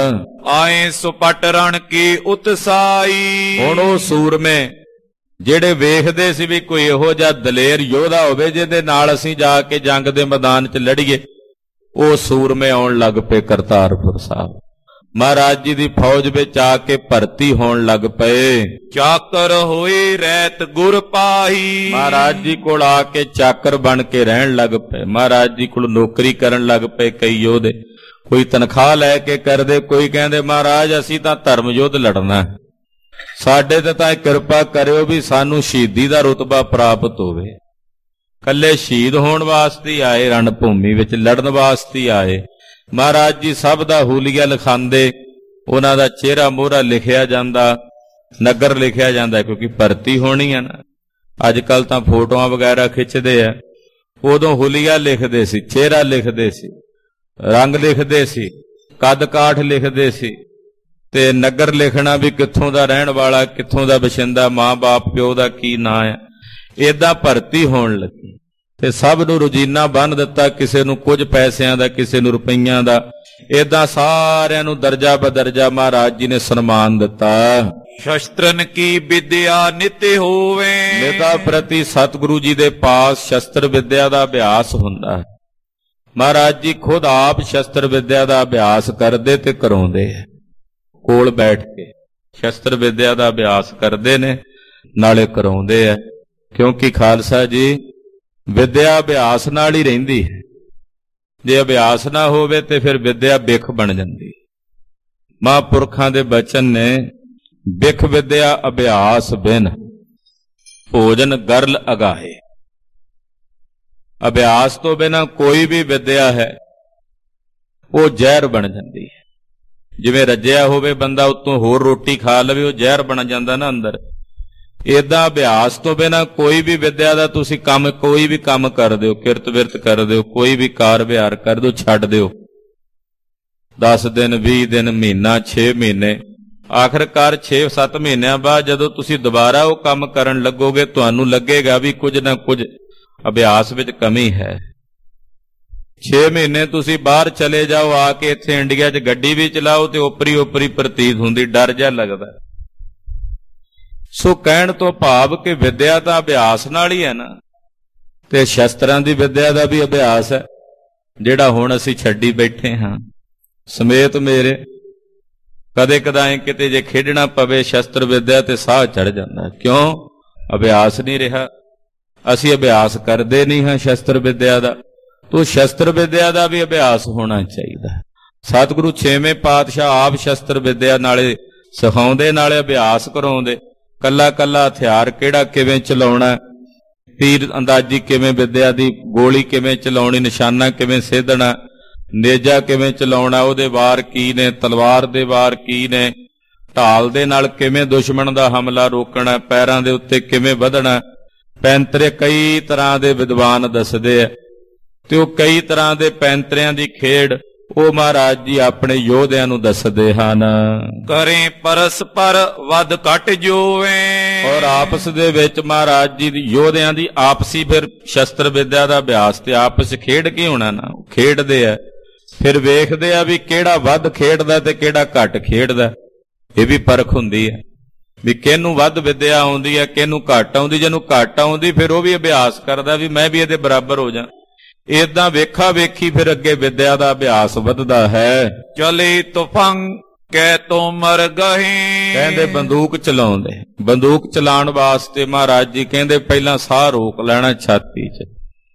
ਆਏ ਸੁਪਟ ਰਣ ਕੀ ਉਤਸਾਈ, ਹੁਣ ਉਹ ਸੂਰਮੇ ਜਿਹੜੇ ਵੇਖਦੇ ਸੀ ਵੀ ਕੋਈ ਇਹੋ ਜਿਹਾ ਦਲੇਰ ਯੋਧਾ ਹੋਵੇ ਜਿਹਦੇ ਨਾਲ ਅਸੀਂ ਜਾ ਕੇ ਜੰਗ ਦੇ ਮੈਦਾਨ 'ਚ ਲੜੀਏ, ਉਹ ਸੂਰਮੇ ਆਉਣ ਲੱਗ ਪਏ ਕਰਤਾਰਪੁਰ ਸਾਹਿਬ। ਮਹਾਰਾਜ ਜੀ ਦੀ ਫੌਜ ਵਿੱਚ ਆ ਕੇ ਭਰਤੀ ਹੋਣ ਲੱਗ ਪਏ। ਚਾਕਰ ਹੋਏ ਰਹਿਤ ਗੁਰ ਪਾਹੀ, ਮਹਾਰਾਜ ਜੀ ਕੋਲ ਆ ਕੇ ਚਾਕਰ ਬਣ ਕੇ ਰਹਿਣ ਲੱਗ ਪਏ। ਮਹਾਰਾਜ ਜੀ ਕੋਲ ਨੌਕਰੀ ਕਰਨ ਲੱਗ ਪਏ ਕਈ ਯੋਧੇ। ਕੋਈ ਤਨਖਾਹ ਲੈ ਕੇ ਕਰਦੇ, ਕੋਈ ਕਹਿੰਦੇ ਮਹਾਰਾਜ ਅਸੀਂ ਤਾਂ ਧਰਮ ਯੁੱਧ ਲੜਨਾ, ਸਾਡੇ ਤੇ ਤਾਂ ਕਿਰਪਾ ਕਰਿਓ ਵੀ ਸਾਨੂੰ ਸ਼ਹੀਦੀ ਦਾ ਰੁਤਬਾ ਪ੍ਰਾਪਤ ਹੋਵੇ। ਕੱਲੇ ਸ਼ਹੀਦ ਹੋਣ ਵਾਸਤੇ ਆਏ, ਰਣ ਭੂਮੀ ਵਿੱਚ ਲੜਨ ਵਾਸਤੇ ਆਏ। ਮਹਾਰਾਜ ਜੀ ਸਭ ਦਾ ਹੂਲੀਆ ਲਿਖਾਂਦੇ, ਉਹਨਾਂ ਦਾ ਚਿਹਰਾ ਮੋਹਰਾ ਲਿਖਿਆ ਜਾਂਦਾ, ਨਗਰ ਲਿਖਿਆ ਜਾਂਦਾ, ਕਿਉਂਕਿ ਭਰਤੀ ਹੋਣੀ ਆ ਨਾ। ਅੱਜ ਕੱਲ ਤਾਂ ਫੋਟੋਆਂ ਵਗੈਰਾ ਖਿੱਚਦੇ ਆ, ਉਦੋਂ ਹੂਲੀਆ ਲਿਖਦੇ ਸੀ, ਚਿਹਰਾ ਲਿਖਦੇ ਸੀ, ਰੰਗ ਲਿਖਦੇ ਸੀ, ਕੱਦ ਕਾਠ ਲਿਖਦੇ ਸੀ, ਤੇ ਨਗਰ ਲਿਖਣਾ ਵੀ ਕਿੱਥੋਂ ਦਾ ਰਹਿਣ ਵਾਲਾ, ਕਿੱਥੋਂ ਦਾ ਵਸਿੰਦਾ, ਮਾਂ ਬਾਪ ਪਿਓ ਦਾ ਕੀ ਨਾਂ ਹੈ। ਏਦਾਂ ਭਰਤੀ ਹੋਣ ਲੱਗੀ ਤੇ ਸਭ ਨੂੰ ਰੋਜ਼ੀਨਾ ਬੰਨ ਦਿੱਤਾ, ਕਿਸੇ ਨੂੰ ਕੁਝ ਪੈਸਿਆਂ ਦਾ, ਕਿਸੇ ਨੂੰ ਰੁਪਈਆਂ ਦਾ। ਏਦਾਂ ਸਾਰਿਆਂ ਨੂੰ ਦਰਜਾ ਬਦਰਜਾ ਮਹਾਰਾਜ ਜੀ ਨੇ ਸਨਮਾਨ ਦਿੱਤਾ। ਸ਼ਸਤਰਨ ਕੀ ਵਿਦਿਆ ਨਿਤ ਹੋਵੇ, ਨਿਤਾ ਪ੍ਰਤੀ ਸਤਿਗੁਰੂ ਜੀ ਦੇ ਪਾਸ ਸ਼ਸਤਰ ਵਿਦਿਆ ਦਾ ਅਭਿਆਸ ਹੁੰਦਾ ਹੈ। ਮਹਾਰਾਜ ਜੀ ਖੁਦ ਆਪ ਸ਼ਸਤਰ ਵਿਦਿਆ ਦਾ ਅਭਿਆਸ ਕਰਦੇ ਤੇ ਕਰਾਉਂਦੇ ਹੈ। ਕੋਲ ਬੈਠ ਕੇ ਸ਼ਸਤਰ ਵਿਦਿਆ ਦਾ ਅਭਿਆਸ ਕਰਦੇ ਨੇ, ਨਾਲੇ ਕਰਾਉਂਦੇ ਆ। ਕਿਉਂਕਿ ਖਾਲਸਾ ਜੀ ਵਿਦਿਆ ਅਭਿਆਸ ਨਾਲ ਹੀ ਰਹਿੰਦੀ ਹੈ। ਜੇ ਅਭਿਆਸ ਨਾ ਹੋਵੇ ਤੇ ਫਿਰ ਵਿਦਿਆ ਬਿਖ ਬਣ ਜਾਂਦੀ। ਮਹਾਂਪੁਰਖਾਂ ਦੇ ਬਚਨ ਨੇ, ਬਿਖ ਵਿਦਿਆ ਅਭਿਆਸ ਬਿਨ ਭੋਜਨ ਗਰਲ ਅਗਾਹੇ। ਅਭਿਆਸ ਤੋਂ ਬਿਨਾਂ ਕੋਈ ਵੀ ਵਿਦਿਆ ਹੈ ਉਹ ਜ਼ਹਿਰ ਬਣ ਜਾਂਦੀ ਹੈ। ਜਿਵੇਂ ਰੱਜਿਆ ਹੋਵੇ ਬੰਦਾ, ਉੱਤੋਂ ਹੋਰ ਰੋਟੀ ਖਾ ਲਵੇ, ਉਹ ਜ਼ਹਿਰ ਬਣ ਜਾਂਦਾ ਨਾ ਅੰਦਰ। ਏਦਾਂ ਅਭਿਆਸ ਤੋਂ ਬਿਨਾਂ ਕੋਈ ਵੀ ਵਿਦਿਆ ਦਾ ਤੁਸੀਂ ਕੰਮ, ਕੋਈ ਵੀ ਕੰਮ ਕਰ ਦਿਓ, ਕਿਰਤ ਵਿਰਤ ਕਰ ਦਿਓ, ਕੋਈ ਵੀ ਕਾਰ ਵਿਹਾਰ ਕਰ ਦਿਓ, ਛੱਡ ਦਿਓ। ਦਸ ਦਿਨ, ਵੀਹ ਦਿਨ, ਮਹੀਨਾ, ਛੇ ਮਹੀਨੇ, ਆਖਰਕਾਰ ਛੇ ਸੱਤ ਮਹੀਨਿਆਂ ਬਾਅਦ ਜਦੋਂ ਤੁਸੀਂ ਦੁਬਾਰਾ ਉਹ ਕੰਮ ਕਰਨ ਲੱਗੋਗੇ, ਤੁਹਾਨੂੰ ਲੱਗੇਗਾ ਵੀ ਕੁਝ ਨਾ ਕੁਝ ਅਭਿਆਸ ਵਿੱਚ ਕਮੀ ਹੈ। ਛੇ ਮਹੀਨੇ ਤੁਸੀਂ ਬਾਹਰ ਚਲੇ ਜਾਓ, ਆ ਕੇ ਇੱਥੇ ਇੰਡੀਆ 'ਚ ਗੱਡੀ ਵੀ ਚਲਾਓ ਤੇ ਓਪਰੀ ਓਪਰੀ ਪ੍ਰਤੀਤ ਹੁੰਦੀ, ਡਰ ਜਿਹਾ ਲੱਗਦਾ। ਸੋ ਕਹਿਣ ਤੋਂ ਭਾਵ ਕਿ ਵਿਦਿਆ ਤਾਂ ਅਭਿਆਸ ਨਾਲ ਹੀ ਹੈ ਨਾ, ਤੇ ਸ਼ਸਤਰਾਂ ਦੀ ਵਿਦਿਆ ਦਾ ਵੀ ਅਭਿਆਸ ਹੈ, ਜਿਹੜਾ ਹੁਣ ਅਸੀਂ ਛੱਡੀ ਬੈਠੇ ਹਾਂ ਸਮੇਤ ਮੇਰੇ। ਕਦੇ ਕਦਾਏ ਕਿਤੇ ਜੇ ਖੇਡਣਾ ਪਵੇ ਸ਼ਸਤਰ ਵਿਦਿਆ ਤੇ ਸਾਹ ਚੜ ਜਾਂਦਾ। ਕਿਉਂ? ਅਭਿਆਸ ਨਹੀਂ ਰਿਹਾ। ਅਸੀਂ ਅਭਿਆਸ ਕਰਦੇ ਨਹੀਂ ਹਾਂ ਸ਼ਸਤਰ ਵਿਦਿਆ ਦਾ। ਤੋ ਸ਼ਸਤਰ ਵਿਦਿਆ ਦਾ ਵੀ ਅਭਿਆਸ ਹੋਣਾ ਚਾਹੀਦਾ। ਸਤਿਗੁਰੂ ਛੇਵੇਂ ਪਾਤਸ਼ਾਹ ਆਪ ਸ਼ਸਤਰ ਵਿਦਿਆ ਨਾਲੇ ਸਿਖਾਉਂਦੇ, ਨਾਲੇ ਅਭਿਆਸ ਕਰਾਉਂਦੇ। ਕੱਲਾ ਕੱਲਾ ਹਥਿਆਰ ਕਿਹੜਾ ਕਿਵੇਂ ਚਲਾਉਣਾ, ਤੀਰ ਅੰਦਾਜ਼ੀ ਕਿਵੇਂ ਵਿਦਿਆ ਦੀ, ਗੋਲੀ ਕਿਵੇਂ ਚਲਾਉਣੀ, ਨਿਸ਼ਾਨਾ ਕਿਵੇਂ ਸੇਧਣਾ, ਨੇਜਾ ਕਿਵੇਂ ਚਲਾਉਣਾ, ਉਹਦੇ ਵਾਰ ਕੀ ਨੇ, ਤਲਵਾਰ ਦੇ ਵਾਰ ਕੀ ਨੇ, ਢਾਲ ਦੇ ਨਾਲ ਕਿਵੇਂ ਦੁਸ਼ਮਣ ਦਾ ਹਮਲਾ ਰੋਕਣਾ, ਪੈਰਾਂ ਦੇ ਉੱਤੇ ਕਿਵੇਂ ਵਧਣਾ। ਪੈਂਤਰੇ ਕਈ ਤਰ੍ਹਾਂ ਦੇ ਵਿਦਵਾਨ ਦੱਸਦੇ ਆ, ਤੇ ਉਹ ਕਈ ਤਰ੍ਹਾਂ ਦੇ ਪੈਂਤਰਿਆਂ ਦੀ ਖੇਡ ਉਹ ਮਹਾਰਾਜ ਜੀ ਆਪਣੇ ਯੋਧਿਆਂ ਨੂੰ ਦੱਸਦੇ ਹਨ। ਕਰੇ ਪਰਸਪਰ ਵੱਧ ਘਟ ਜੋਵੇ। ਔਰ ਆਪਸ ਦੇ ਵਿੱਚ ਮਹਾਰਾਜ ਜੀ ਦੀ ਯੋਧਿਆਂ ਦੀ ਆਪਸੀ ਫਿਰ ਸ਼ਸਤਰ ਵਿਦਿਆ ਦਾ ਅਭਿਆਸ, ਤੇ ਆਪਸ ਖੇਡ ਕੀ ਹੋਣਾ ਨਾ, ਉਹ ਖੇਡਦੇ ਆ, ਫਿਰ ਵੇਖਦੇ ਆ ਵੀ ਕਿਹੜਾ ਵੱਧ ਖੇਡਦਾ ਤੇ ਕਿਹੜਾ ਘੱਟ ਖੇਡਦਾ। ਇਹ ਵੀ ਪਰਖ ਹੁੰਦੀ ਹੈ ਵੀ ਕਿਹਨੂੰ ਵੱਧ ਵਿਦਿਆ ਆਉਂਦੀ ਹੈ, ਕਿਹਨੂੰ ਘੱਟ ਆਉਂਦੀ। ਜਿਹਨੂੰ ਘੱਟ ਆਉਂਦੀ ਫਿਰ ਉਹ ਵੀ ਅਭਿਆਸ ਕਰਦਾ ਵੀ ਮੈਂ ਵੀ ਇਹਦੇ ਬਰਾਬਰ ਹੋ ਜਾ। ਏਦਾਂ ਵੇਖਾ ਵੇਖੀ ਫਿਰ ਅੱਗੇ ਵਿਦਿਆ ਦਾ ਅਭਿਆਸ ਵੱਧਦਾ ਹੈ। ਚਲੇ ਤੁਫੰਗ ਕਹਿ ਤੋ ਮਰ ਗਏ। ਕਹਿੰਦੇ ਬੰਦੂਕ ਚਲਾਉਂਦੇ, ਬੰਦੂਕ ਚਲਾਉਣ ਵਾਸਤੇ ਮਹਾਰਾਜ ਜੀ ਕਹਿੰਦੇ ਪਹਿਲਾਂ ਸਾਹ ਰੋਕ ਲੈਣਾ ਛਾਤੀ 'ਚ,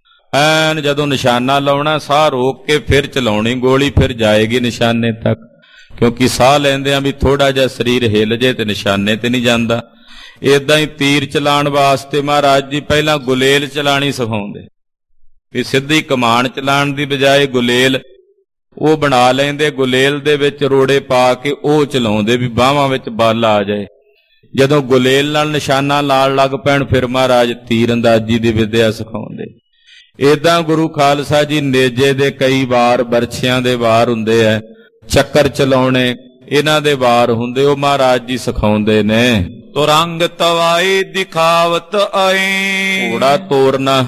ਐਨ ਜਦੋਂ ਨਿਸ਼ਾਨਾ ਲਾਉਣਾ ਸਾਹ ਰੋਕ ਕੇ ਫਿਰ ਚਲਾਉਣੀ ਗੋਲੀ, ਫਿਰ ਜਾਏਗੀ ਨਿਸ਼ਾਨੇ ਤੱਕ। ਕਿਉਂਕਿ ਸਾਹ ਲੈਂਦਿਆਂ ਵੀ ਥੋੜਾ ਜਿਹਾ ਸਰੀਰ ਹਿੱਲ ਜੇ ਤੇ ਨਿਸ਼ਾਨੇ ਤੇ ਨਹੀਂ ਜਾਂਦਾ। ਏਦਾਂ ਹੀ ਤੀਰ ਚਲਾਉਣ ਵਾਸਤੇ ਮਹਾਰਾਜ ਜੀ ਪਹਿਲਾਂ ਗੁਲੇਲ ਚਲਾਣੀ ਸਿਖਾਉਂਦੇ, ਵੀ ਸਿੱਧੀ ਕਮਾਨ ਚਲਾਉਣ ਦੀ ਬਜਾਏ ਗੁਲੇਲ ਉਹ ਬਣਾ ਲੈਂਦੇ, ਗੁਲੇਲ ਦੇ ਵਿੱਚ ਰੋੜੇ ਪਾ ਕੇ ਉਹ ਚਲਾਉਂਦੇ ਵੀ ਬਾਹਾਂ ਵਿੱਚ ਬਲ ਆ ਜਾਏ। ਜਦੋਂ ਗੁਲੇਲ ਨਾਲ ਨਿਸ਼ਾਨਾ ਲਾਣ ਲੱਗ ਪੈਣ ਫਿਰ ਮਹਾਰਾਜ ਤੀਰ ਅੰਦਾਜ਼ੀ ਦੀ ਵਿਦਿਆ ਸਿਖਾਉਂਦੇ। ਏਦਾਂ ਗੁਰੂ ਖਾਲਸਾ ਜੀ ਨੇਜੇ ਦੇ ਕਈ ਵਾਰ, ਬਰਛਿਆਂ ਦੇ ਵਾਰ ਹੁੰਦੇ ਐ, ਚੱਕਰ ਚਲਾਉਣੇ ਇਹਨਾਂ ਦੇ ਵਾਰ ਹੁੰਦੇ, ਉਹ ਮਹਾਰਾਜ ਜੀ ਸਿਖਾਉਂਦੇ ਨੇ। ਤੁਰੰਗ ਤਵਾਈ ਦਿਖਾਵਤ ਆਏ। ਘੋੜਾ ਤੋਰਨਾ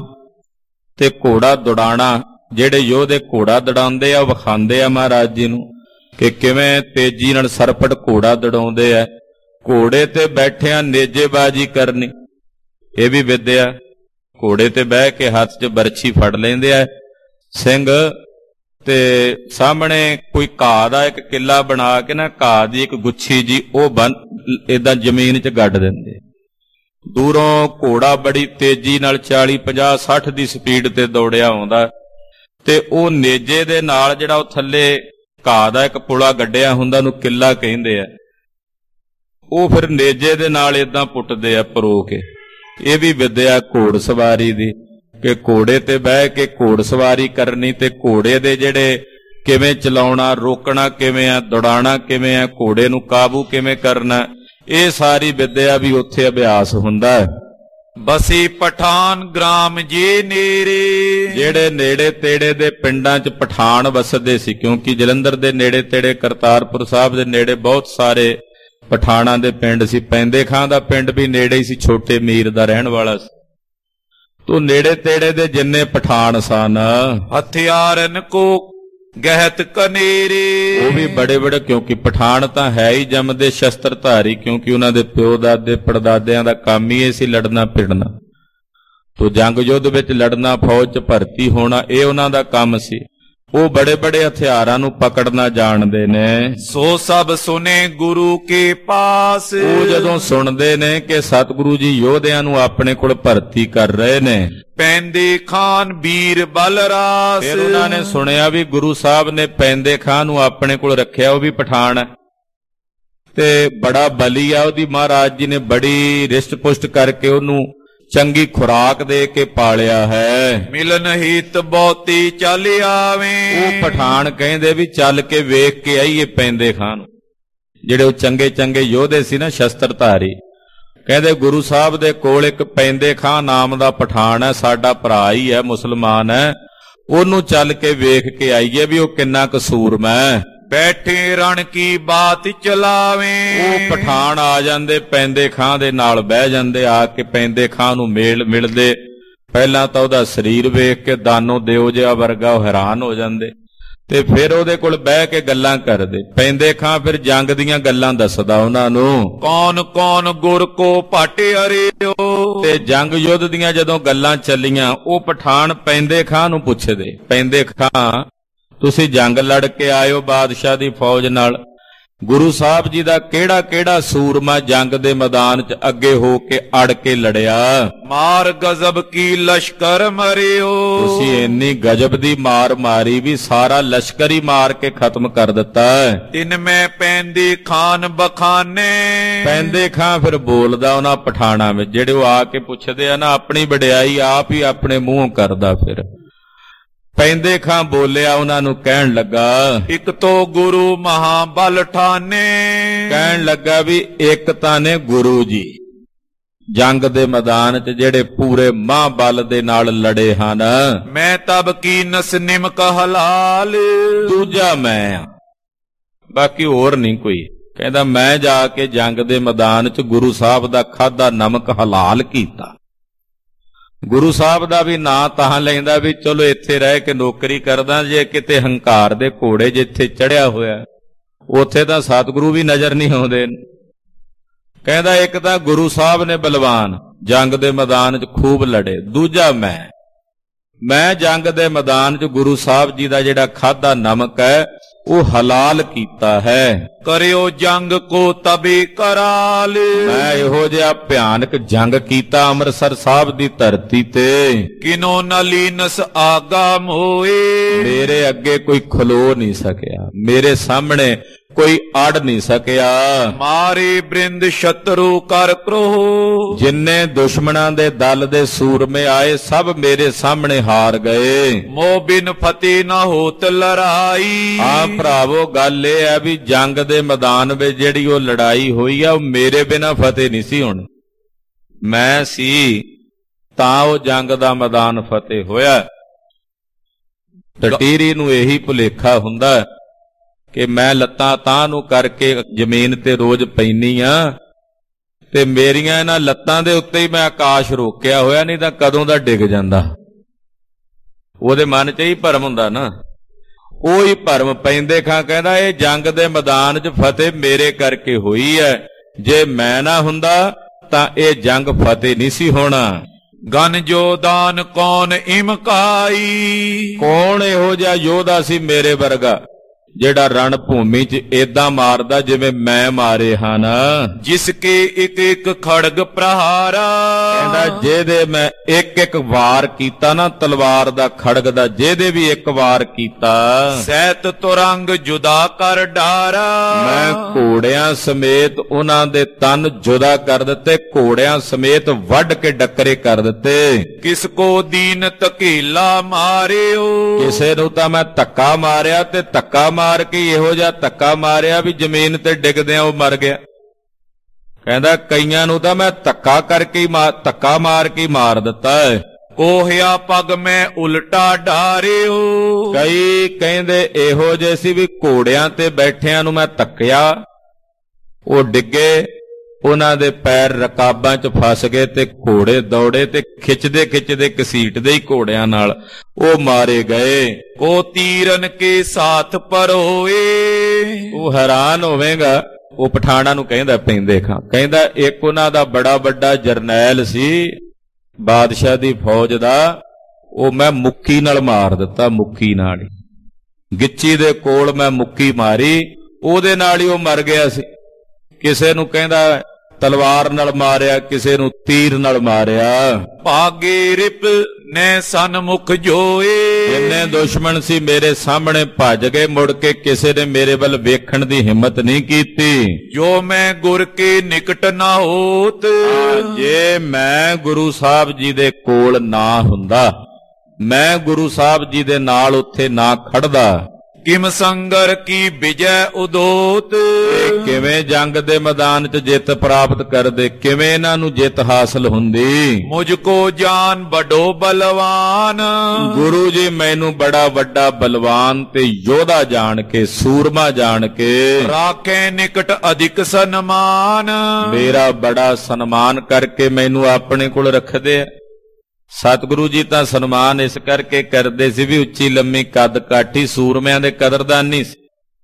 ਤੇ ਘੋੜਾ ਦੌੜਾਣਾ, ਜਿਹੜੇ ਯੋਧੇ ਘੋੜਾ ਦੜਾਉਂਦੇ ਆ ਉਹ ਵਿਖਾਉਂਦੇ ਆ ਮਹਾਰਾਜ ਜੀ ਨੂੰ ਕਿ ਕਿਵੇਂ ਤੇਜ਼ੀ ਨਾਲ ਸਰਪਟ ਘੋੜਾ ਦੜਾਉਂਦੇ ਆ। ਘੋੜੇ ਤੇ ਬੈਠਿਆਂ ਨੇਜੇਬਾਜ਼ੀ ਕਰਨੀ, ਇਹ ਵੀ ਵਿਦਿਆ। ਘੋੜੇ ਤੇ ਬਹਿ ਕੇ ਹੱਥ 'ਚ ਬਰਛੀ ਫੜ ਲੈਂਦੇ ਆ ਸਿੰਘ, ਤੇ ਸਾਹਮਣੇ ਕੋਈ ਘਾਹ ਦਾ ਇੱਕ ਕਿੱਲਾ ਬਣਾ ਕੇ ਨਾ, ਘਾਹ ਦੀ ਇੱਕ ਗੁੱਛੀ ਜੀ ਉਹ ਬਨ ਏਦਾਂ ਜ਼ਮੀਨ 'ਚ ਗੱਡ ਦਿੰਦੇ। ਦੂਰੋਂ ਘੋੜਾ ਬੜੀ ਤੇਜ਼ੀ ਨਾਲ ਚਾਲੀ ਪੰਜਾਹ ਸੱਠ ਦੀ ਸਪੀਡ ਤੇ ਦੌੜਿਆ ਆਉਂਦਾ, ਤੇ ਉਹ ਨੇਜੇ ਦੇ ਨਾਲ ਜਿਹੜਾ ਉਹ ਥੱਲੇ ਘਾਹ ਦਾ ਇੱਕ ਪੁਲਾ ਗੱਡਿਆ ਹੁੰਦਾ, ਉਹਨੂੰ ਕਿੱਲਾ ਕਹਿੰਦੇ ਆ, ਉਹ ਫਿਰ ਨੇਜੇ ਦੇ ਨਾਲ ਏਦਾਂ ਪੁੱਟਦੇ ਆ ਪਰੋ ਕੇ। ਇਹ ਵੀ ਵਿਦਿਆ ਘੋੜ ਸਵਾਰੀ ਦੀ, ਕਿ ਘੋੜੇ ਤੇ ਬਹਿ ਕੇ ਘੋੜ ਸਵਾਰੀ ਕਰਨੀ, ਤੇ ਘੋੜੇ ਦੇ ਜਿਹੜੇ ਕਿਵੇਂ ਚਲਾਉਣਾ, ਰੋਕਣਾ ਕਿਵੇਂ ਆ, ਦੌੜਾਣਾ ਕਿਵੇਂ ਆ, ਘੋੜੇ ਨੂੰ ਕਾਬੂ ਕਿਵੇਂ ਕਰਨਾ, ਇਹ ਸਾਰੀ ਵਿਦਿਆ ਵੀ ਉੱਥੇ ਅਭਿਆਸ ਹੁੰਦਾ ਹੈ। ਬਸੀ ਪਠਾਨ ਗ੍ਰਾਮ ਜੇ ਨੇੜੇ। ਜਿਹੜੇ ਨੇੜੇ ਤੇੜੇ ਦੇ ਪਿੰਡਾਂ 'ਚ ਪਠਾਨ ਵਸਦੇ ਸੀ, ਕਿਉਂਕਿ ਜਲੰਧਰ ਦੇ ਨੇੜੇ ਤੇੜੇ, ਕਰਤਾਰਪੁਰ ਸਾਹਿਬ ਦੇ ਨੇੜੇ ਬਹੁਤ ਸਾਰੇ ਪਠਾਨਾਂ ਦੇ ਪਿੰਡ ਸੀ। ਪੈਂਦੇ ਖਾਂ ਦਾ ਪਿੰਡ ਵੀ ਨੇੜੇ ਹੀ ਸੀ, ਛੋਟੇ ਮੀਰ ਦਾ ਰਹਿਣ ਵਾਲਾ ਸੀ। ਤੋ ਨੇੜੇ ਤੇੜੇ ਦੇ ਜਿੰਨੇ ਪਠਾਨ ਸਨ, ਹਥਿਆਰਨ ਕੋ ਗਹਿਤ ਕਨੇਰੇ, ਉਹ ਵੀ ਬੜੇ ਬੜੇ, ਕਿਉਂਕਿ ਪਠਾਨ ਤਾਂ ਹੈ ਹੀ ਜੰਮਦੇ ਸ਼ਸਤਰਧਾਰੀ, ਕਿਉਂਕਿ ਉਹਨਾਂ ਦੇ ਪਿਓ ਦਾਦੇ ਪੜਦਾਦਿਆਂ ਦਾ ਕੰਮ ਹੀ ਇਹ ਸੀ ਲੜਨਾ ਫਿਰਨਾ। ਤੋ ਜੰਗ ਯੁੱਧ ਵਿੱਚ ਲੜਨਾ, ਫੌਜ 'ਚ ਭਰਤੀ ਹੋਣਾ, ਇਹ ਉਹਨਾਂ ਦਾ ਕੰਮ ਸੀ। ਉਹ ਬੜੇ ਬੜੇ ਹਥਿਆਰਾਂ ਨੂੰ ਪਕੜਨਾ ਜਾਣਦੇ ਨੇ। ਸੋ ਸਭ ਸੁਨੇ ਗੁਰੂ ਕੇ ਪਾਸ। ਉਹ ਜਦੋਂ ਸੁਣਦੇ ਨੇ ਕਿ ਸਤਿਗੁਰੂ ਜੀ ਯੋਧਿਆਂ ਨੂੰ ਆਪਣੇ ਕੋਲ ਭਰਤੀ ਕਰ ਰਹੇ ਨੇ, ਪੈਂਦੇ ਖਾਨ ਵੀਰ ਬਲਰਾਸ। ਫਿਰ ਉਹਨਾਂ ਨੇ ਸੁਣਿਆ ਵੀ ਗੁਰੂ ਸਾਹਿਬ ਨੇ ਪੈਂਦੇ ਖਾਨ ਨੂੰ ਆਪਣੇ ਕੋਲ ਰੱਖਿਆ, ਉਹ ਵੀ ਪਠਾਨ ਹੈ ਤੇ ਬੜਾ ਬਲੀ ਆ। ਉਹਦੀ ਮਹਾਰਾਜ ਜੀ ਨੇ ਬੜੀ ਰਿਸ਼ਟ ਪੁਸ਼ਟ ਕਰਕੇ ਉਹਨੂੰ ਚੰਗੀ ਖੁਰਾਕ ਦੇ ਕੇ ਪਾਲਿਆ ਹੈ। ਮਿਲਨ ਹਿਤ ਬਹੁਤੀ ਚੱਲ ਆਵੇ। ਉਹ ਪਠਾਨ ਕਹਿੰਦੇ ਵੀ ਚੱਲ ਕੇ ਵੇਖ ਕੇ ਆਈਏ ਪੈਂਦੇ ਖਾਨ, ਜਿਹੜੇ ਉਹ ਚੰਗੇ ਚੰਗੇ ਯੋਧੇ ਸੀ ਨਾ ਸ਼ਸਤਰਧਾਰੀ। ਕਹਿੰਦੇ ਗੁਰੂ ਸਾਹਿਬ ਦੇ ਕੋਲ ਇੱਕ ਪੈਂਦੇ ਖਾਨ ਨਾਮ ਦਾ ਪਠਾਨ ਹੈ, ਸਾਡਾ ਭਰਾ ਹੀ ਹੈ, ਮੁਸਲਮਾਨ ਹੈ, ਉਹਨੂੰ ਚੱਲ ਕੇ ਵੇਖ ਕੇ ਆਈਏ ਵੀ ਉਹ ਕਿੰਨਾ ਕੁ ਸੂਰਮਾ ਹੈ। ਬੈਠੇ ਰਣ ਕੀ ਬਾਤ ਚਲਾਵੇ। ਉਹ ਪਠਾਨ ਆ ਜਾਂਦੇ, ਪੈਂਦੇ ਖਾਂ ਦੇ ਨਾਲ ਬਹਿ ਜਾਂਦੇ, ਆ ਕੇ ਪੈਂਦੇ ਖਾਂ ਨੂੰ ਮੇਲ ਮਿਲਦੇ। ਪਹਿਲਾਂ ਤਾਂ ਉਹਦਾ ਸਰੀਰ ਵੇਖ ਕੇ ਦਾਨੋ ਦਿਓ ਜਿਹਾ ਵਰਗਾ ਉਹ ਹੈਰਾਨ ਹੋ ਜਾਂਦੇ, ਤੇ ਫਿਰ ਉਹਦੇ ਕੋਲ ਬਹਿ ਕੇ ਗੱਲਾਂ ਕਰਦੇ। ਪੈਂਦੇ ਖਾਂ ਫਿਰ ਜੰਗ ਦੀਆਂ ਗੱਲਾਂ ਦੱਸਦਾ ਉਹਨਾਂ ਨੂੰ। ਕੌਣ ਕੌਣ ਗੁਰ ਕੋ ਭਟ ਅਰਿਓ। ਤੇ ਜੰਗ ਯੁੱਧ ਦੀਆਂ ਜਦੋਂ ਗੱਲਾਂ ਚੱਲੀਆਂ, ਉਹ ਪਠਾਨ ਪੈਂਦੇ ਖਾਂ ਨੂੰ ਪੁੱਛਦੇ, ਪੈਂਦੇ ਖਾਂ ਤੁਸੀਂ ਜੰਗ ਲੜ ਕੇ ਆਇਓ ਬਾਦਸ਼ਾਹ ਦੀ ਫੌਜ ਨਾਲ, ਗੁਰੂ ਸਾਹਿਬ ਜੀ ਦਾ ਕਿਹੜਾ ਕਿਹੜਾ ਸੂਰਮਾ ਜੰਗ ਦੇ ਮੈਦਾਨ 'ਚ ਅੱਗੇ ਹੋ ਕੇ ਅੜ ਕੇ ਲੜਿਆ। ਮਾਰ ਗਜ਼ਬ ਕੀ ਲਸ਼ਕਰ ਮਰਿਓ। ਤੁਸੀਂ ਇੰਨੀ ਗਜਬ ਦੀ ਮਾਰ ਮਾਰੀ ਵੀ ਸਾਰਾ ਲਸ਼ਕਰ ਹੀ ਮਾਰ ਕੇ ਖਤਮ ਕਰ ਦਿੱਤਾ। ਤਿੰਨ ਮੈਂ ਪੈਂਦੇ ਖਾਨ ਬਖਾਨੇ। ਪੈਂਦੇ ਖਾਂ ਫਿਰ ਬੋਲਦਾ ਉਹਨਾਂ ਪਠਾਣਾ ਵਿੱਚ, ਜਿਹੜੇ ਉਹ ਆ ਕੇ ਪੁੱਛਦੇ ਆ ਨਾ, ਆਪਣੀ ਵਡਿਆਈ ਆਪ ਹੀ ਆਪਣੇ ਮੂੰਹੋਂ ਕਰਦਾ। ਫਿਰ ਪੈਂਦੇ ਖਾਂ ਬੋਲਿਆ, ਉਹਨਾਂ ਨੂੰ ਕਹਿਣ ਲੱਗਾ, ਇੱਕ ਤੋਂ ਗੁਰੂ ਮਹਾਬਲ ਠਾਨੇ। ਕਹਿਣ ਲੱਗਾ ਵੀ ਇੱਕ ਤਾਂ ਨੇ ਗੁਰੂ ਜੀ ਜੰਗ ਦੇ ਮੈਦਾਨ 'ਚ ਜਿਹੜੇ ਪੂਰੇ ਮਹਾਬਲ ਦੇ ਨਾਲ ਲੜੇ ਹਨ। ਮੈਂ ਤਬ ਕੀ ਨਸ ਨਿਮਕ ਹਲਾਲ। ਦੂਜਾ ਮੈਂ ਆ, ਬਾਕੀ ਹੋਰ ਨਹੀਂ ਕੋਈ। ਕਹਿੰਦਾ ਮੈਂ ਜਾ ਕੇ ਜੰਗ ਦੇ ਮੈਦਾਨ 'ਚ ਗੁਰੂ ਸਾਹਿਬ ਦਾ ਖਾਧਾ ਨਮਕ ਹਲਾਲ ਕੀਤਾ। ਗੁਰੂ ਸਾਹਿਬ ਦਾ ਵੀ ਨਾਂ ਤਾਂ ਲੈਂਦਾ ਵੀ ਚਲੋ ਇੱਥੇ ਰਹਿ ਕੇ ਨੌਕਰੀ ਕਰਦਾ, ਜੇ ਕਿਤੇ ਹੰਕਾਰ ਦੇ ਘੋੜੇ ਜਿੱਥੇ ਚੜਿਆ ਹੋਇਆ ਉੱਥੇ ਤਾਂ ਸਤਿਗੁਰੂ ਵੀ ਨਜ਼ਰ ਨਹੀਂ ਆਉਂਦੇ। ਕਹਿੰਦਾ ਇੱਕ ਤਾਂ ਗੁਰੂ ਸਾਹਿਬ ਨੇ ਬਲਵਾਨ ਜੰਗ ਦੇ ਮੈਦਾਨ 'ਚ ਖੂਬ ਲੜੇ, ਦੂਜਾ ਮੈਂ ਮੈਂ ਜੰਗ ਦੇ ਮੈਦਾਨ 'ਚ ਗੁਰੂ ਸਾਹਿਬ ਜੀ ਦਾ ਜਿਹੜਾ ਖਾਧਾ ਨਮਕ ਹੈ ਉਹ ਹਲਾਲ ਕੀਤਾ ਹੈ। ਕਰਿਓ ਜੰਗ ਕੋ ਤਬੇ ਕਰਾਲ। ਮੈਂ ਇਹੋ ਜਿਹਾ ਭਿਆਨਕ ਜੰਗ ਕੀਤਾ ਅੰਮ੍ਰਿਤਸਰ ਸਾਹਿਬ ਦੀ ਧਰਤੀ ਤੇ, ਕਿਨੋ ਨਲੀਨਸ ਆਗਮ ਹੋਏ। ਮੇਰੇ ਅੱਗੇ ਕੋਈ ਖਲੋ ਨਹੀਂ ਸਕਿਆ, ਮੇਰੇ ਸਾਹਮਣੇ ਕੋਈ ਅੜ ਨਹੀਂ ਸਕਿਆ। ਮਾਰੇ ਬ੍ਰਿੰਦ ਸ਼ਤਰੂ ਕਰ ਕ੍ਰੋਹ। ਜਿੰਨੇ ਦੁਸ਼ਮਣਾਂ ਦੇ ਦਲ ਦੇ ਸੂਰਮੇ ਆਏ ਸਭ ਮੇਰੇ ਸਾਹਮਣੇ ਹਾਰ ਗਏ। ਮੋਹ ਬਿਨ ਫਤਿਹ ਨਾ ਹੋਤ ਲੜਾਈ। ਹਾਂ ਭਰਾਵੋ, ਗੱਲ ਇਹ ਹੈ ਵੀ ਜੰਗ ਦੇ ਮੈਦਾਨ ਵਿੱਚ ਜਿਹੜੀ ਉਹ ਲੜਾਈ ਹੋਈ ਆ ਉਹ ਮੇਰੇ ਬਿਨਾਂ ਫਤਿਹ ਨਹੀਂ ਸੀ ਹੋਣੀ। ਮੈਂ ਸੀ ਤਾਂ ਉਹ ਜੰਗ ਦਾ ਮੈਦਾਨ ਫਤਿਹ ਹੋਇਆ। ਟਟੀਰੀ ਨੂੰ ਇਹੀ ਭੁਲੇਖਾ ਹੁੰਦਾ ਕਿ ਮੈਂ ਲੱਤਾਂ ਤਾਂ ਨੂੰ ਕਰਕੇ ਜ਼ਮੀਨ ਤੇ ਰੋਜ਼ ਪੈਣੀ ਆ ਤੇ ਮੇਰੀਆਂ ਇਹਨਾਂ ਲੱਤਾਂ ਦੇ ਉੱਤੇ ਹੀ ਮੈਂ ਆਕਾਸ਼ ਰੋਕਿਆ ਹੋਇਆ, ਨਹੀਂ ਤਾਂ ਕਦੋਂ ਦਾ ਡਿੱਗ ਜਾਂਦਾ। ਉਹਦੇ ਮਨ 'ਚ ਹੀ ਭਰਮ ਹੁੰਦਾ ਨਾ, ਉਹੀ ਭਰਮ ਪੈਂਦੇ ਖਾਂ ਕਹਿੰਦਾ ਇਹ ਜੰਗ ਦੇ ਮੈਦਾਨ 'ਚ ਫਤਿਹ ਮੇਰੇ ਕਰਕੇ ਹੋਈ ਹੈ, ਜੇ ਮੈਂ ਨਾ ਹੁੰਦਾ ਤਾਂ ਇਹ ਜੰਗ ਫਤਿਹ ਨਹੀਂ ਸੀ ਹੋਣਾ। ਗਨ ਜੋਦਾਨ ਕੌਣ ਇਮਕਾਈ। ਕੌਣ ਇਹੋ ਜਿਹਾ ਯੋਧਾ ਸੀ ਮੇਰੇ ਵਰਗਾ ਜਿਹੜਾ ਰਣ ਭੂਮੀ 'ਚ ਏਦਾਂ ਮਾਰਦਾ ਜਿਵੇਂ ਮੈਂ ਮਾਰੇ ਹਨ। ਜਿਸ ਕੇ ਇੱਕ ਇੱਕ ਖੜਗ ਪ੍ਰਹਾਰਾ। ਕਹਿੰਦਾ ਜਿਹਦੇ ਮੈਂ ਇੱਕ ਇੱਕ ਵਾਰ ਕੀਤਾ ਨਾ ਤਲਵਾਰ ਦਾ ਖੜਗ ਦਾ, ਜਿਹਦੇ ਵੀ ਇੱਕ ਵਾਰ ਕੀਤਾ, ਸਹਿਤ ਤੁਰੰਗ ਜੁਦਾ ਕਰ ਡਾਰਾ। ਮੈਂ ਘੋੜਿਆਂ ਸਮੇਤ ਉਹਨਾਂ ਦੇ ਤਨ ਜੁਦਾ ਕਰ ਦਿੱਤੇ, ਘੋੜਿਆਂ ਸਮੇਤ ਵੱਢ ਕੇ ਡੱਕਰੇ ਕਰ ਦਿੱਤੇ। ਕਿਸ ਕੋ ਦੀਨ ਧਕੇਲਾ ਮਾਰਿਓ। ਕਿਸੇ ਨੂੰ ਤਾਂ ਮੈਂ ਧੱਕਾ ਮਾਰਿਆ ਤੇ ਧੱਕਾ ਮਾਰ ਕੇ ਇਹੋ ਜਿਹਾ ਧੱਕਾ ਮਾਰਿਆ ਵੀ ਜ਼ਮੀਨ ਤੇ ਡਿੱਗਦਿਆਂ ਉਹ ਮਰ ਗਿਆ। ਕਹਿੰਦਾ ਕਈਆਂ ਨੂੰ ਤਾਂ ਮੈਂ ਧੱਕਾ ਕਰਕੇ ਧੱਕਾ ਮਾਰ ਕੇ ਮਾਰ ਦਿੱਤਾ ਹੈ। ਕੋਹਿਆ ਪਗ ਮੈਂ ਉਲਟਾ ਡਾਰਿਓ। ਕਈ ਕਹਿੰਦੇ ਇਹੋ ਜਿਹੇ ਸੀ ਵੀ ਘੋੜਿਆਂ ਤੇ ਬੈਠਿਆਂ ਨੂੰ ਮੈਂ ਧੱਕਿਆ, ਉਹ ਡਿੱਗੇ, ਉਹਨਾਂ ਦੇ ਪੈਰ ਰਕਾਬਾਂ 'ਚ ਫਸ ਗਏ ਤੇ ਘੋੜੇ ਦੌੜੇ ਤੇ ਖਿੱਚਦੇ ਖਿੱਚਦੇ ਘਸੀਟਦੇ ਹੀ ਘੋੜਿਆਂ ਨਾਲ ਉਹ ਮਾਰੇ ਗਏ। ਕੋ ਤੀਰਨ ਕੇ ਸਾਥ ਪਰੋਏ। ਉਹ ਹੈਰਾਨ ਹੋਵੇਗਾ, ਉਹ ਪਠਾਣਾ ਨੂੰ ਕਹਿੰਦਾ ਪੈਂਦੇ ਖਾਂ, ਕਹਿੰਦਾ ਇੱਕ ਉਹਨਾਂ ਦਾ ਬੜਾ ਵੱਡਾ ਜਰਨੈਲ ਸੀ ਬਾਦਸ਼ਾਹ ਦੀ ਫੌਜ ਦਾ, ਉਹ ਮੈਂ ਮੁੱਕੀ ਨਾਲ ਮਾਰ ਦਿੱਤਾ, ਮੁੱਕੀ ਨਾਲ ਹੀ। ਗਿੱਚੀ ਦੇ ਕੋਲ ਮੈਂ ਮੁੱਕੀ ਮਾਰੀ, ਉਹਦੇ ਨਾਲ ਹੀ ਉਹ ਮਰ ਗਿਆ ਸੀ। ਕਿਸੇ ਨੂੰ ਕਹਿੰਦਾ ਤਲਵਾਰ ਨਾਲ ਮਾਰਿਆ, ਕਿਸੇ ਨੂੰ ਤੀਰ ਨਾਲ ਮਾਰਿਆ। ਭਾਗੇ ਰਿਪ ਨੇ ਸਨਮੁਖ ਜੋਏ, ਜਿੰਨੇ ਦੁਸ਼ਮਣ ਸੀ ਮੇਰੇ ਸਾਹਮਣੇ ਭੱਜ ਗਏ, ਮੁੜ ਕੇ ਕਿਸੇ ਨੇ ਮੇਰੇ ਵੱਲ ਵੇਖਣ ਦੀ ਹਿੰਮਤ ਨਹੀਂ ਕੀਤੀ। ਜੋ ਮੈਂ ਗੁਰ ਕੇ ਨਿਕਟ ਨਾ ਹੋਤ, ਜੇ ਮੈਂ ਗੁਰੂ ਸਾਹਿਬ ਜੀ ਦੇ ਕੋਲ ਨਾ ਹੁੰਦਾ, ਮੈਂ ਗੁਰੂ ਸਾਹਿਬ ਜੀ ਦੇ ਨਾਲ ਉੱਥੇ ਨਾ ਖੜਦਾ, ਕਿਮ ਸੰਗਰ ਕੀ ਵਿਜੈ ਉਦੋਤ, ਕਿਵੇਂ ਜੰਗ ਦੇ ਮੈਦਾਨ 'ਚ ਜਿੱਤ ਪ੍ਰਾਪਤ ਕਰਦੇ, ਕਿਵੇਂ ਇਹਨਾਂ ਨੂੰ ਜਿੱਤ ਹਾਸਲ ਹੁੰਦੀ। ਮੁਝ ਕੋ ਜਾਨ ਬੜੋ ਬਲਵਾਨ, ਗੁਰੂ ਜੀ ਮੈਨੂੰ ਬੜਾ ਵੱਡਾ ਬਲਵਾਨ ਤੇ ਯੋਧਾ ਜਾਣ ਕੇ, ਸੂਰਮਾ ਜਾਣ ਕੇ, ਰਾਖੇ ਨਿਕਟ ਅਧਿਕ ਸਨਮਾਨ, ਮੇਰਾ ਬੜਾ ਸਨਮਾਨ ਕਰਕੇ ਮੈਨੂੰ ਆਪਣੇ ਕੋਲ ਰੱਖਦੇ ਆ। ਸਤਿਗੁਰੂ ਜੀ ਤਾਂ ਸਨਮਾਨ ਇਸ ਕਰਕੇ ਕਰਦੇ ਸੀ ਵੀ ਉੱਚੀ ਲੰਮੀ ਕੱਦ ਕਾਠੀ, ਸੂਰਮਿਆਂ ਦੇ ਕਦਰਦਾਨੀ ਸੀ।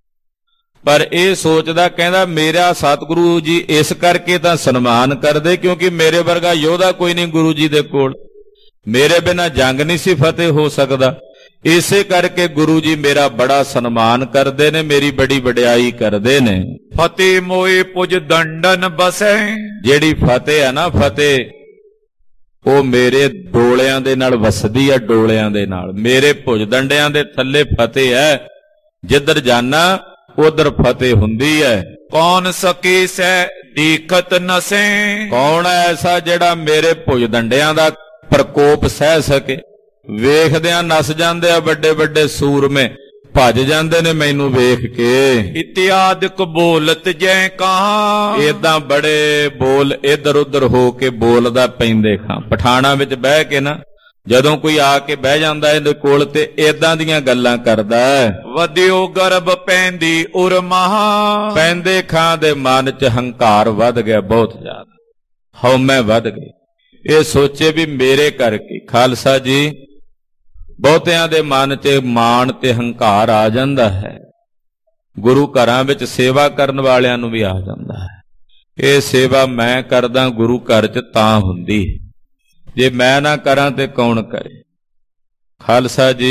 ਪਰ ਇਹ ਸੋਚਦਾ, ਕਹਿੰਦਾ ਮੇਰਾ ਸਤਿਗੁਰੂ ਜੀ ਇਸ ਕਰਕੇ ਤਾਂ ਸਨਮਾਨ ਕਰਦੇ ਕਿਉਂਕਿ ਮੇਰੇ ਵਰਗਾ ਯੋਧਾ ਕੋਈ ਨਹੀਂ ਗੁਰੂ ਜੀ ਦੇ ਕੋਲ, ਮੇਰੇ ਬਿਨਾਂ ਜੰਗ ਨਹੀਂ ਸੀ ਫਤਿਹ ਹੋ ਸਕਦਾ। ਇਸੇ ਕਰਕੇ ਗੁਰੂ ਜੀ ਮੇਰਾ ਬੜਾ ਸਨਮਾਨ ਕਰਦੇ ਨੇ, ਮੇਰੀ ਬੜੀ ਵਡਿਆਈ ਕਰਦੇ ਨੇ। ਫਤਿਹ ਮੋਏ ਪੁਜ ਦੰਡਨ ਬਸੈ, ਜਿਹੜੀ ਫਤਿਹ ਹੈ ਨਾ, ਫਤਿਹ ਉਹ ਮੇਰੇ ਡੋਲਿਆਂ ਦੇ ਨਾਲ ਵਸਦੀ ਹੈ, ਡੋਲਿਆਂ ਦੇ ਨਾਲ। ਮੇਰੇ ਭੁਜ ਦੰਡਿਆਂ ਦੇ ਥੱਲੇ ਫਤਿਹ ਹੈ, ਜਿੱਧਰ ਜਾਣਾ ਉਧਰ ਫਤਿਹ ਹੁੰਦੀ ਹੈ। ਕੌਣ ਸਕੇ ਸੈ ਦੀਖਤ ਨਸੈ, ਕੌਣ ਐਸਾ ਜਿਹੜਾ ਮੇਰੇ ਭੁਜ ਦੰਡਿਆਂ ਦਾ ਪ੍ਰਕੋਪ ਸਹਿ ਸਕੇ। ਵੇਖਦਿਆਂ ਨਸ ਜਾਂਦੇ ਆ ਵੱਡੇ ਵੱਡੇ ਸੂਰਮੇ, ਭੱਜ ਜਾਂਦੇ ਨੇ ਮੈਨੂੰ ਵੇਖ ਕੇ। ਇਤਿਆਦਿਕ ਬੋਲਤ ਜੈ ਕਹਾ, ਏਦਾਂ ਬੜੇ ਬੋਲ ਇਧਰ ਉਧਰ ਹੋ ਕੇ ਬੋਲਦਾ ਪੈਂਦੇ ਖਾਂ। ਪਠਾਣਾ ਵਿੱਚ ਬਹਿ ਕੇ ਨਾ ਜਦੋਂ ਕੋਈ ਆ ਕੇ ਬਹਿ ਜਾਂਦਾ ਇਹਦੇ ਕੋਲ ਤੇ ਏਦਾਂ ਦੀਆਂ ਗੱਲਾਂ ਕਰਦਾ। ਵਧਿਓ ਗਰਭ ਪੈਂਦੀ ਉਰ ਮਹਾ, ਪੈਂਦੇ ਖਾਂ ਦੇ ਮਨ 'ਚ ਹੰਕਾਰ ਵੱਧ ਗਿਆ, ਬਹੁਤ ਜ਼ਿਆਦਾ ਹਉਮੈ ਵੱਧ ਗਈ। ਇਹ ਸੋਚੇ ਵੀ ਮੇਰੇ ਕਰਕੇ। ਖਾਲਸਾ ਜੀ, ਬਹੁਤਿਆਂ ਦੇ ਮਨ 'ਚ ਮਾਣ ਤੇ ਹੰਕਾਰ ਆ ਜਾਂਦਾ ਹੈ, ਗੁਰੂ ਘਰਾਂ ਵਿੱਚ ਸੇਵਾ ਕਰਨ ਵਾਲਿਆਂ ਨੂੰ ਵੀ ਆ ਜਾਂਦਾ ਹੈ। ਇਹ ਸੇਵਾ ਮੈਂ ਕਰਦਾ ਗੁਰੂ ਘਰ 'ਚ ਤਾਂ ਹੁੰਦੀ, ਜੇ ਮੈਂ ਨਾ ਕਰਾਂ ਤੇ ਕੌਣ ਕਰੇ। ਖਾਲਸਾ ਜੀ,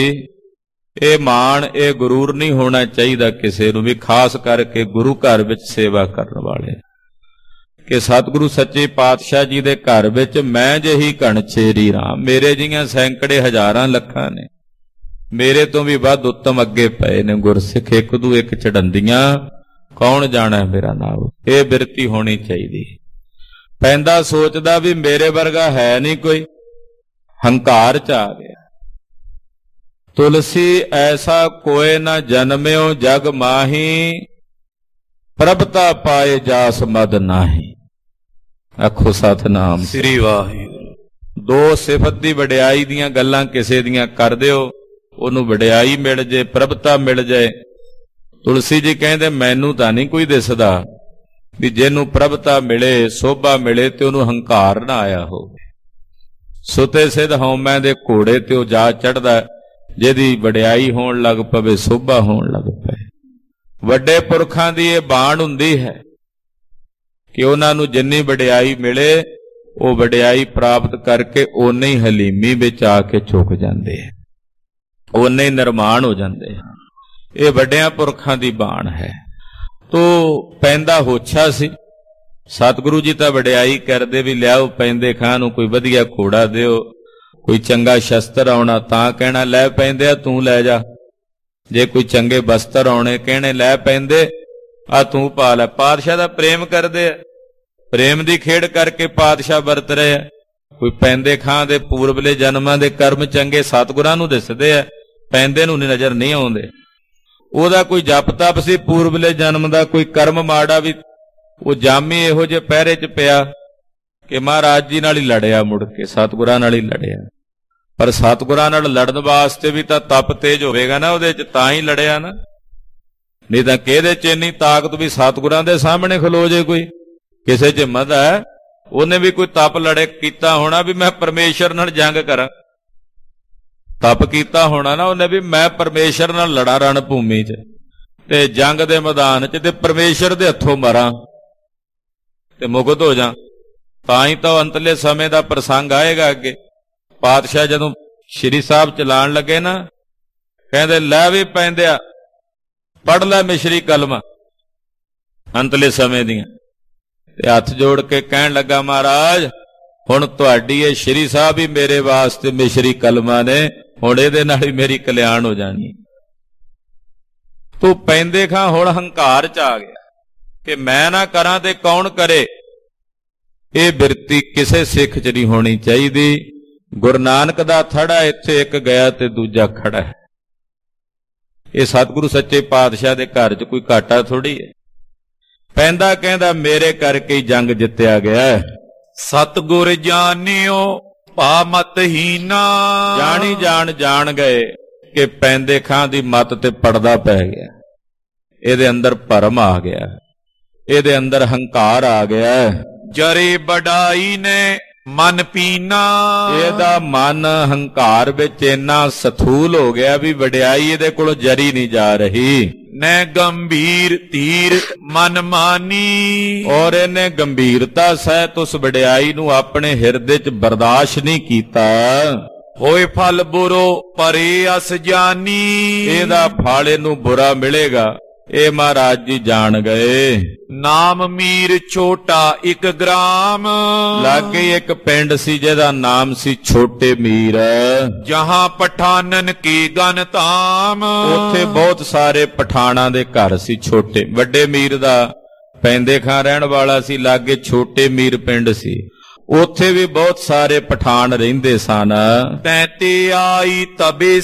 ਇਹ ਮਾਣ, ਇਹ ਗਰੂਰ ਨਹੀਂ ਹੋਣਾ ਚਾਹੀਦਾ ਕਿਸੇ ਨੂੰ ਵੀ, ਖਾਸ ਕਰਕੇ ਗੁਰੂ ਘਰ ਵਿੱਚ ਸੇਵਾ ਕਰਨ ਵਾਲੇ, ਕਿ ਸਤਿਗੁਰੂ ਸੱਚੇ ਪਾਤਸ਼ਾਹ ਜੀ ਦੇ ਘਰ ਵਿੱਚ ਮੈਂ ਜਿਹੀ ਘਣਛੇਰੀ ਰਾਮ, ਮੇਰੇ ਜਿਹੀਆਂ ਸੈਂਕੜੇ ਹਜ਼ਾਰਾਂ ਲੱਖਾਂ ਨੇ, ਮੇਰੇ ਤੋਂ ਵੀ ਵੱਧ ਉੱਤਮ ਅੱਗੇ ਪਏ ਨੇ ਗੁਰਸਿੱਖ, ਇੱਕ ਦੂ ਇੱਕ ਚੜੰਦੀਆਂ, ਕੌਣ ਜਾਣਾ ਮੇਰਾ ਨਾਮ। ਇਹ ਬਿਰਤੀ ਹੋਣੀ ਚਾਹੀਦੀ। ਪੈਂਦਾ ਸੋਚਦਾ ਵੀ ਮੇਰੇ ਵਰਗਾ ਹੈ ਨਹੀਂ ਕੋਈ, ਹੰਕਾਰ 'ਚ ਆ ਗਿਆ। ਤੁਲਸੀ ਐਸਾ ਕੋਏ ਨਾ ਜਨਮਿਓ ਜਗ ਮਾਹੀ, ਪ੍ਰਭਤਾ ਪਾਏ ਜਾਸ ਮਦ ਨਾਹੀ। ਆਖੋ ਸਤਿਨਾਮ ਸ੍ਰੀ ਵਾਹਿਗੁਰੂ। ਦੋ ਸਿਫਤ ਦੀ ਵਡਿਆਈ ਦੀਆਂ ਗੱਲਾਂ ਕਿਸੇ ਦੀਆਂ ਕਰ ਦਿਓ, ਉਹਨੂੰ ਵਡਿਆਈ ਮਿਲ ਜੇ, ਪ੍ਰਭਤਾ ਮਿਲ ਜਾਏ। ਤੁਲਸੀ ਜੀ ਕਹਿੰਦੇ ਮੈਨੂੰ ਤਾਂ ਨਹੀਂ ਕੋਈ ਦਿਸਦਾ ਵੀ ਜਿਹਨੂੰ ਪ੍ਰਭਤਾ ਮਿਲੇ, ਸੋਭਾ ਮਿਲੇ ਤੇ ਉਹਨੂੰ ਹੰਕਾਰ ਨਾ ਆਇਆ ਹੋਵੇ। ਸੁਤੇ ਸਿੱਧ ਹਉਮੈ ਦੇ ਘੋੜੇ ਤੇ ਉਹ ਜਾ ਚੜਦਾ, ਜਿਹਦੀ ਵਡਿਆਈ ਹੋਣ ਲੱਗ ਪਵੇ, ਸੋਭਾ ਹੋਣ ਲੱਗ ਪਏ। ਵੱਡੇ ਪੁਰਖਾਂ ਦੀ ਇਹ ਬਾਣ ਹੁੰਦੀ ਹੈ ਕਿ ਉਹਨਾਂ ਨੂੰ ਜਿੰਨੀ ਵਡਿਆਈ ਮਿਲੇ, ਉਹ ਵਡਿਆਈ ਪ੍ਰਾਪਤ ਕਰਕੇ ਓਨੇ ਹੀ ਹਲੀਮੀ ਵਿੱਚ ਆ ਕੇ ਝੁਕ ਜਾਂਦੇ ਆ, ਓਨੇ ਹੀ ਨਿਰਮਾਣ ਹੋ ਜਾਂਦੇ ਆ। ਇਹ ਵੱਡਿਆਂ ਪੁਰਖਾਂ ਦੀ ਬਾਣ ਹੈ। ਤੋ ਪੈਂਦਾ ਹੋਛਾ ਸੀ, ਸਤਿਗੁਰੂ ਜੀ ਤਾਂ ਵਡਿਆਈ ਕਰਦੇ ਵੀ ਲਿਆਓ ਪੈਂਦੇ ਖਾਂ ਨੂੰ ਕੋਈ ਵਧੀਆ ਘੋੜਾ ਦਿਓ, ਕੋਈ ਚੰਗਾ ਸ਼ਸਤਰ ਆਉਣਾ ਤਾਂ ਕਹਿਣਾ ਲੈ ਪੈਂਦੇ ਆ ਤੂੰ ਲੈ ਜਾ, ਜੇ ਕੋਈ ਚੰਗੇ ਬਸਤਰ ਆਉਣੇ ਕਹਿਣੇ ਲੈ ਪੈਂਦੇ ਆ ਤੂੰ ਪਾ ਲੈ। ਪਾਤਸ਼ਾਹ ਦਾ ਪ੍ਰੇਮ ਕਰਦੇ ਆ, ਪ੍ਰੇਮ ਦੀ ਖੇਡ ਕਰਕੇ ਪਾਤਸ਼ਾਹ ਵਰਤ ਰਹੇ ਆ। ਕੋਈ ਪੈਂਦੇ ਖਾਂ ਦੇ ਪੂਰਬਲੇ ਜਨਮਾਂ ਦੇ ਕਰਮ ਚੰਗੇ ਸਤਿਗੁਰਾਂ ਨੂੰ ਦਿਸਦੇ ਆ, ਪੈਂਦੇ ਨੂੰ ਨਜ਼ਰ ਨਹੀਂ ਆਉਂਦੇ। ਉਹਦਾ ਕੋਈ ਜਪ ਤਪ ਸੀ ਪੂਰਬਲੇ ਜਨਮ ਦਾ, ਕੋਈ ਕਰਮ ਮਾੜਾ ਵੀ, ਉਹ ਜਾਮੀ ਇਹੋ ਜਿਹੇ ਪਹਿਰੇ 'ਚ ਪਿਆ ਕਿ ਮਹਾਰਾਜ ਜੀ ਨਾਲ ਹੀ ਲੜਿਆ, ਮੁੜ ਕੇ ਸਤਿਗੁਰਾਂ ਨਾਲ ਹੀ ਲੜਿਆ। ਪਰ ਸਤਿਗੁਰਾਂ ਨਾਲ ਲੜਨ ਵਾਸਤੇ ਵੀ ਤਾਂ ਤਪ ਤੇਜ ਹੋਵੇਗਾ ਨਾ ਉਹਦੇ 'ਚ, ਤਾਂ ਹੀ ਲੜਿਆ ਨਾ, ਨਹੀਂ ਤਾਂ ਕਿਹਦੇ 'ਚ ਇੰਨੀ ਤਾਕਤ ਵੀ ਸਤਿਗੁਰਾਂ ਦੇ ਸਾਹਮਣੇ ਖਲੋ ਜੇ ਕੋਈ, ਕਿਸੇ 'ਚ ਹਿੰਮਤ ਹੈ। ਉਹਨੇ ਵੀ ਕੋਈ ਤਪ ਲੜੇ ਕੀਤਾ ਹੋਣਾ ਵੀ ਮੈਂ ਪਰਮੇਸ਼ਰ ਨਾਲ ਜੰਗ ਕਰਾਂ, ਤਪ ਕੀਤਾ ਹੋਣਾ ਨਾ ਉਹਨੇ ਵੀ ਮੈਂ ਪਰਮੇਸ਼ਰ ਨਾਲ ਲੜਾਂ ਰਣ ਭੂਮੀ 'ਚ ਤੇ ਜੰਗ ਦੇ ਮੈਦਾਨ 'ਚ ਤੇ ਪਰਮੇਸ਼ਰ ਦੇ ਹੱਥੋਂ ਮਾਰਾਂ ਤੇ ਮੁਕਤ ਹੋ ਜਾ। ਤਾਂ ਹੀ ਤਾਂ ਅੰਤਲੇ ਸਮੇਂ ਦਾ ਪ੍ਰਸੰਗ ਆਏਗਾ ਅੱਗੇ। ਪਾਤਸ਼ਾਹ ਜਦੋਂ ਸ਼੍ਰੀ ਸਾਹਿਬ ਚਲਾਣ ਲੱਗੇ ਨਾ, ਕਹਿੰਦੇ ਲੈ ਵੀ ਪੈਂਦਿਆ ਪੜ੍ਹ ਲੈ ਮਿਸ਼ਰੀ ਕਲਮਾਂ ਅੰਤਲੇ ਸਮੇਂ ਦੀਆਂ। ਤੇ ਹੱਥ ਜੋੜ ਕੇ ਕਹਿਣ ਲੱਗਾ, ਮਹਾਰਾਜ ਹੁਣ ਤੁਹਾਡੀ ਇਹ ਸ਼੍ਰੀ ਸਾਹਿਬ ਹੀ ਮੇਰੇ ਵਾਸਤੇ ਮਿਸ਼ਰੀ ਕਲਮਾਂ ਨੇ, ਹੁਣ ਇਹਦੇ ਨਾਲ ਹੀ ਮੇਰੀ ਕਲਿਆਣ ਹੋ ਜਾਣੀ। ਤੂੰ ਪੈਂਦੇ ਖਾਂ ਹੁਣ ਹੰਕਾਰ ਚ ਆ ਗਿਆ ਕਿ ਮੈਂ ਨਾ ਕਰਾਂ ਤੇ ਕੌਣ ਕਰੇ। ਇਹ ਬਿਰਤੀ ਕਿਸੇ ਸਿੱਖ ਚ ਨਹੀਂ ਹੋਣੀ ਚਾਹੀਦੀ। ਗੁਰੂ ਨਾਨਕ ਦਾ ਥੜਾ ਇੱਥੇ ਇੱਕ ਗਿਆ ਤੇ ਦੂਜਾ ਖੜਾ ਹੈ। ਇਹ ਸਤਿਗੁਰੂ ਸੱਚੇ ਪਾਤਸ਼ਾਹ ਦੇ ਘਰ ਚ ਕੋਈ ਘਾਟਾ ਥੋੜੀ ਹੈ। ਪੈਂਦਾ ਕਹਿੰਦਾ ਮੇਰੇ ਕਰਕੇ ਹੀ ਜੰਗ ਜਿੱਤਿਆ ਗਿਆ। ਸਤਿਗੁਰ ਜਾਣਿਓ ਭਾ ਮਤਹੀਨਾ। ਜਾਣੀ ਜਾਣ ਜਾਣ ਗਏ ਕਿ ਪੈਂਦੇ ਖਾਂ ਦੀ ਮੱਤ ਤੇ ਪਰਦਾ ਪੈ ਗਿਆ। ਇਹਦੇ ਅੰਦਰ ਭਰਮ ਆ ਗਿਆ, ਇਹਦੇ ਅੰਦਰ ਹੰਕਾਰ ਆ ਗਿਆ। ਜਰੇ ਵਡਾਈ ਨੇ ਮਨ ਪੀਨਾ। ਇਹਦਾ ਮਨ ਹੰਕਾਰ ਵਿੱਚ ਇੰਨਾ ਸਥੂਲ ਹੋ ਗਿਆ ਵੀ ਵਡਿਆਈ ਇਹਦੇ ਕੋਲੋਂ ਜਰੀ ਨਹੀਂ ਜਾ ਰਹੀ। ਨੈ ਗੰਭੀਰ ਧੀਰ ਮਨ ਮਾਨੀ। ਔਰ ਇਹਨੇ ਗੰਭੀਰਤਾ ਸਹਿਤ ਉਸ ਵਡਿਆਈ ਨੂੰ ਆਪਣੇ ਹਿਰਦੇ 'ਚ ਬਰਦਾਸ਼ਤ ਨਹੀਂ ਕੀਤਾ। ਹੋਏ ਫਲ ਬੁਰੋ ਪਰੇ ਅਸ ਜਾਨੀ। ਇਹਦਾ ਫਲ ਇਹਨੂੰ ਬੁਰਾ ਮਿਲੇਗਾ, ਇਹ ਮਹਾਰਾਜ ਜੀ ਜਾਣ ਗਏ। ਨਾਮ ਮੀਰ ਛੋਟਾ ਇੱਕ ਗ੍ਰਾਮ। ਲਾਗੇ ਇੱਕ ਪਿੰਡ ਸੀ ਜਿਹਦਾ ਨਾਮ ਸੀ ਛੋਟੇ ਮੀਰ। ਜਹਾਂ ਪਠਾਨਨ ਕੀ ਗਨ ਧਾਮ। ਉੱਥੇ ਬਹੁਤ ਸਾਰੇ ਪਠਾਨਾਂ ਦੇ ਘਰ ਸੀ। ਛੋਟੇ ਵੱਡੇ ਮੀਰ ਦਾ ਪੈਂਦੇ ਖਾਂ ਰਹਿਣ ਵਾਲਾ ਸੀ, ਲਾਗੇ ਛੋਟੇ ਮੀਰ ਪਿੰਡ ਸੀ। ਉੱਥੇ ਵੀ ਬਹੁਤ ਸਾਰੇ ਪਠਾਨ ਰਹਿੰਦੇ ਸਨ। ਤੈਂ ਤੇ ਆਈ ਤਬੇ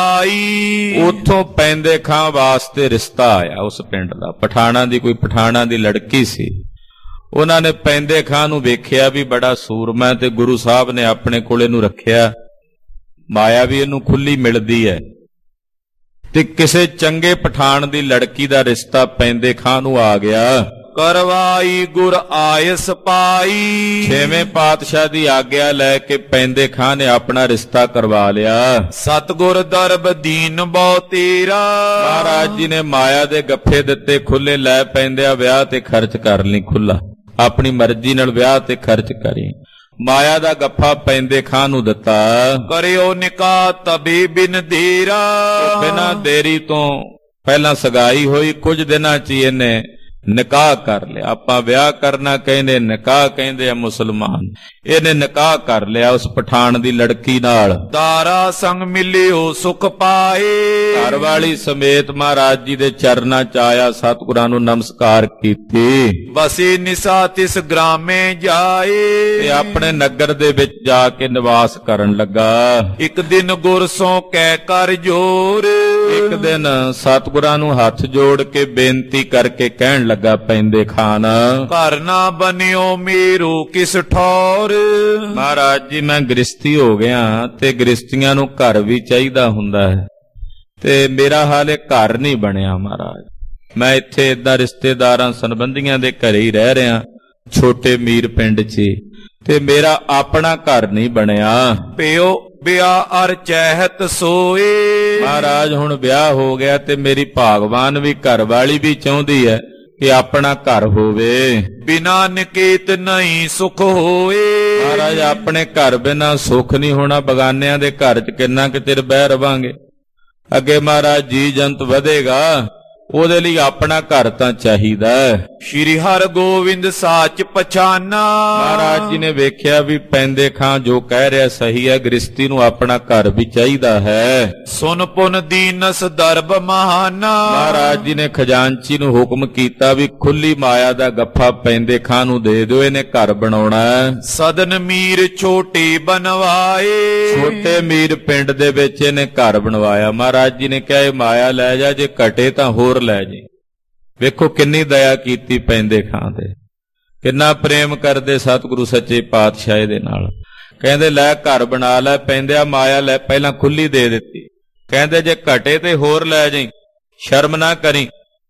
ਸਗਾਈ। ਉੱਥੋਂ ਪੈਂਦੇ ਖਾਂ ਵਾਸਤੇ ਰਿਸ਼ਤਾ ਆਇਆ ਉਸ ਪਿੰਡ ਦਾ। ਪਠਾਨਾਂ ਦੀ ਕੋਈ ਪਠਾਨਾਂ ਦੀ ਲੜਕੀ ਸੀ। ਉਹਨਾਂ ਨੇ ਪੈਂਦੇ ਖਾਂ ਨੂੰ ਵੇਖਿਆ ਵੀ ਬੜਾ ਸੂਰਮਾ, ਤੇ ਗੁਰੂ ਸਾਹਿਬ ਨੇ ਆਪਣੇ ਕੋਲ ਇਹਨੂੰ ਰੱਖਿਆ। ਮਾਇਆ ਵੀ ਇਹਨੂੰ ਖੁੱਲੀ ਮਿਲਦੀ ਹੈ। ਤੇ ਕਿਸੇ ਚੰਗੇ ਪਠਾਨ ਦੀ ਲੜਕੀ ਦਾ ਰਿਸ਼ਤਾ ਪੈਂਦੇ ਖਾਂ ਨੂੰ ਆ ਗਿਆ। ਕਰਵਾਈ ਗੁਰ ਆਇਸ ਪਾਈ। ਛੇਵੇਂ ਪਾਤਸ਼ਾਹ ਦੀ ਆਗਿਆ ਲੈ ਕੇ ਪੈਂਦੇ ਖਾਂ ਨੇ ਆਪਣਾ ਰਿਸ਼ਤਾ ਕਰਵਾ ਲਿਆ। ਸਤਿਗੁਰ ਦਰਬ ਦੀਨ ਬਹੁ ਤੇਰਾ। ਮਹਾਰਾਜ ਜੀ ਨੇ ਮਾਇਆ ਦੇ ਗੱਫੇ ਦਿੱਤੇ ਖੁੱਲੇ, ਲੈ ਪੈਂਦਿਆ ਵਿਆਹ ਤੇ ਖਰਚ ਕਰ ਲਈ ਖੁੱਲਾ। ਆਪਣੀ ਮਰਜ਼ੀ ਨਾਲ ਵਿਆਹ ਤੇ ਖਰਚ ਕਰੀ। ਮਾਇਆ ਦਾ ਗੱਫਾ ਪੈਂਦੇ ਖਾਂ ਨੂੰ ਦਿੱਤਾ। ਕਰਿਓ ਨਿਕਾਹ ਤਬੇ ਬਿਨ ਦੇਰਾ। ਬਿਨਾਂ ਦੇਰੀ ਤੋਂ ਪਹਿਲਾਂ ਸਗਾਈ ਹੋਈ, ਕੁਝ ਦਿਨਾਂ ਚ ਹੀ ਇਹਨੇ ਨਿਕਾਹ ਕਰ ਲਿਆ। ਆਪਾਂ ਵਿਆਹ ਕਰਨਾ ਕਹਿੰਦੇ, ਨਿਕਾਹ ਕਹਿੰਦੇ ਆ ਮੁਸਲਮਾਨ। ਇਹਨੇ ਨਿਕਾਹ ਕਰ ਲਿਆ ਉਸ ਪਠਾਨ ਦੀ ਲੜਕੀ ਨਾਲ। ਦਾਰਾ ਸੰਗ ਮਿਲਿਓ ਸੁਖ ਪਾਏ। ਘਰ ਵਾਲੀ ਸਮੇਤ ਮਹਾਰਾਜ ਜੀ ਦੇ ਚਰਨਾਂ ਚ ਆਇਆ, ਸਤਿਗੁਰਾਂ ਨੂੰ ਨਮਸਕਾਰ ਕੀਤੀ। ਬਸੇ ਨਿਸਾ ਤਿਸ ਗ੍ਰਾਮੇ ਜਾਏ। ਤੇ ਆਪਣੇ ਨਗਰ ਦੇ ਵਿੱਚ ਜਾ ਕੇ ਨਿਵਾਸ ਕਰਨ ਲੱਗਾ। ਇੱਕ ਦਿਨ ਗੁਰ ਸੋਂ ਕਹਿ ਕਰ ਜੋਰ। ਇੱਕ ਦਿਨ ਸਤਿਗੁਰਾਂ ਨੂੰ ਹੱਥ ਜੋੜ ਕੇ ਬੇਨਤੀ ਕਰਕੇ ਕਹਿਣ ਲੱਗਾ ਪੈਂਦੇ ਖਾਨ, ਘਰ ਨਾ ਬਨਿਓ ਮੇਰੂ ਕਿਸ ਠੌਰ। ਮਹਾਰਾਜ ਜੀ ਮੈਂ ਗ੍ਰਸਤੀ ਹੋ ਗਿਆ ਤੇ ਗ੍ਰਸਤੀਆਂ ਨੂੰ ਘਰ ਵੀ ਚਾਹੀਦਾ ਹੁੰਦਾ ਹੈ, ਤੇ ਮੇਰਾ ਹਾਲੇ ਘਰ ਨਹੀਂ ਬਣਿਆ ਮਹਾਰਾਜ। ਮੈਂ ਇੱਥੇ ਏਦਾਂ ਰਿਸ਼ਤੇਦਾਰਾਂ ਸੰਬੰਧੀਆਂ ਦੇ ਘਰੇ ਹੀ ਰਹਿ ਰਿਹਾ ਛੋਟੇ ਮੀਰ ਪਿੰਡ 'ਚ, ਤੇ ਮੇਰਾ ਆਪਣਾ ਘਰ ਨਹੀਂ ਬਣਿਆ। ਪਿਓ ਵਿਆਹ ਅਰ ਚਹਿਤ ਸੋਏ। ਮਹਾਰਾਜ ਹੁਣ ਵਿਆਹ ਹੋ ਗਿਆ ਤੇ ਮੇਰੀ ਭਾਗਵਾਨ ਵੀ ਘਰ ਵਾਲੀ ਵੀ ਚਾਹੁੰਦੀ ਹੈ ਕਿ ਆਪਣਾ ਘਰ ਹੋਵੇ। ਬਿਨਾ ਨਿਕੇਤ ਨਹੀਂ ਸੁਖ ਹੋਏ। ਮਹਾਰਾਜ ਆਪਣੇ ਘਰ ਬਿਨਾ ਸੁਖ ਨਹੀਂ ਹੋਣਾ। ਬਗਾਨਿਆਂ ਦੇ ਘਰ 'ਚ ਕਿੰਨਾ ਕੁ ਚਿਰ ਬਹਿ ਰਵਾਂਗੇ। ਅੱਗੇ ਮਹਾਰਾਜ ਜੀ ਜੰਤ ਵਧੇਗਾ, ਉਹਦੇ ਲਈ ਆਪਣਾ ਘਰ ਤਾਂ ਚਾਹੀਦਾ। ਸ਼੍ਰੀ ਹਰਿ ਗੋਬਿੰਦ ਸਾਚ ਪਛਾਨਾ। ਮਹਾਰਾਜ ਜੀ ਨੇ ਵੇਖਿਆ ਵੀ ਪੈਂਦੇ ਖਾਂ ਜੋ ਕਹਿ ਰਿਹਾ ਸਹੀ ਹੈ, ਗ੍ਰਸਤੀ ਨੂੰ ਆਪਣਾ ਘਰ ਵੀ ਚਾਹੀਦਾ ਹੈ। ਸੁਨ ਪੁਨ ਦੀਨਸ ਦਰਬ ਮਹਾਨਾ। ਮਹਾਰਾਜ ਜੀ ਨੇ ਖਜ਼ਾਨਚੀ ਨੂੰ ਹੁਕਮ ਕੀਤਾ ਵੀ ਖੁੱਲੀ ਮਾਇਆ ਦਾ ਗੱਫਾ ਪੈਂਦੇ ਖਾਂ ਨੂੰ ਦੇ ਦਿਓ, ਇਹਨੇ ਘਰ ਬਣਾਉਣਾ। ਸਦਨ ਮੀਰ ਛੋਟੇ ਬਣਵਾਏ। ਛੋਟੇ ਮੀਰ ਪਿੰਡ ਦੇ ਵਿੱਚ ਇਹਨੇ ਘਰ ਬਣਵਾਇਆ। ਮਹਾਰਾਜ ਜੀ ਨੇ ਕਿਹਾ ਇਹ ਮਾਇਆ ਲੈ ਜਾ, ਜੇ ਘਟੇ ਤਾਂ ਹੋਰ ਲੈ ਜੀ। ਵੇਖੋ ਕਿੰਨੀ ਦਇਆ ਕੀਤੀ ਪੈਂਦੇ ਖਾਂ ਤੇ, ਕਿੰਨਾ ਪ੍ਰੇਮ ਕਰਦੇ ਸਤਿਗੁਰੂ ਸੱਚੇ ਪਾਤਸ਼ਾਹ ਦੇ ਨਾਲ। ਕਹਿੰਦੇ ਲੈ ਘਰ ਬਣਾ ਲੈ ਪੈਂਦਿਆ, ਮਾਇਆ ਲੈ ਪਹਿਲਾਂ ਖੁੱਲੀ ਦੇ ਦਿੱਤੀ। ਕਹਿੰਦੇ ਜੇ ਘਟੇ ਤੇ ਹੋਰ ਲੈ ਜਾਈ, ਸ਼ਰਮ ਨਾ ਕਰੀ।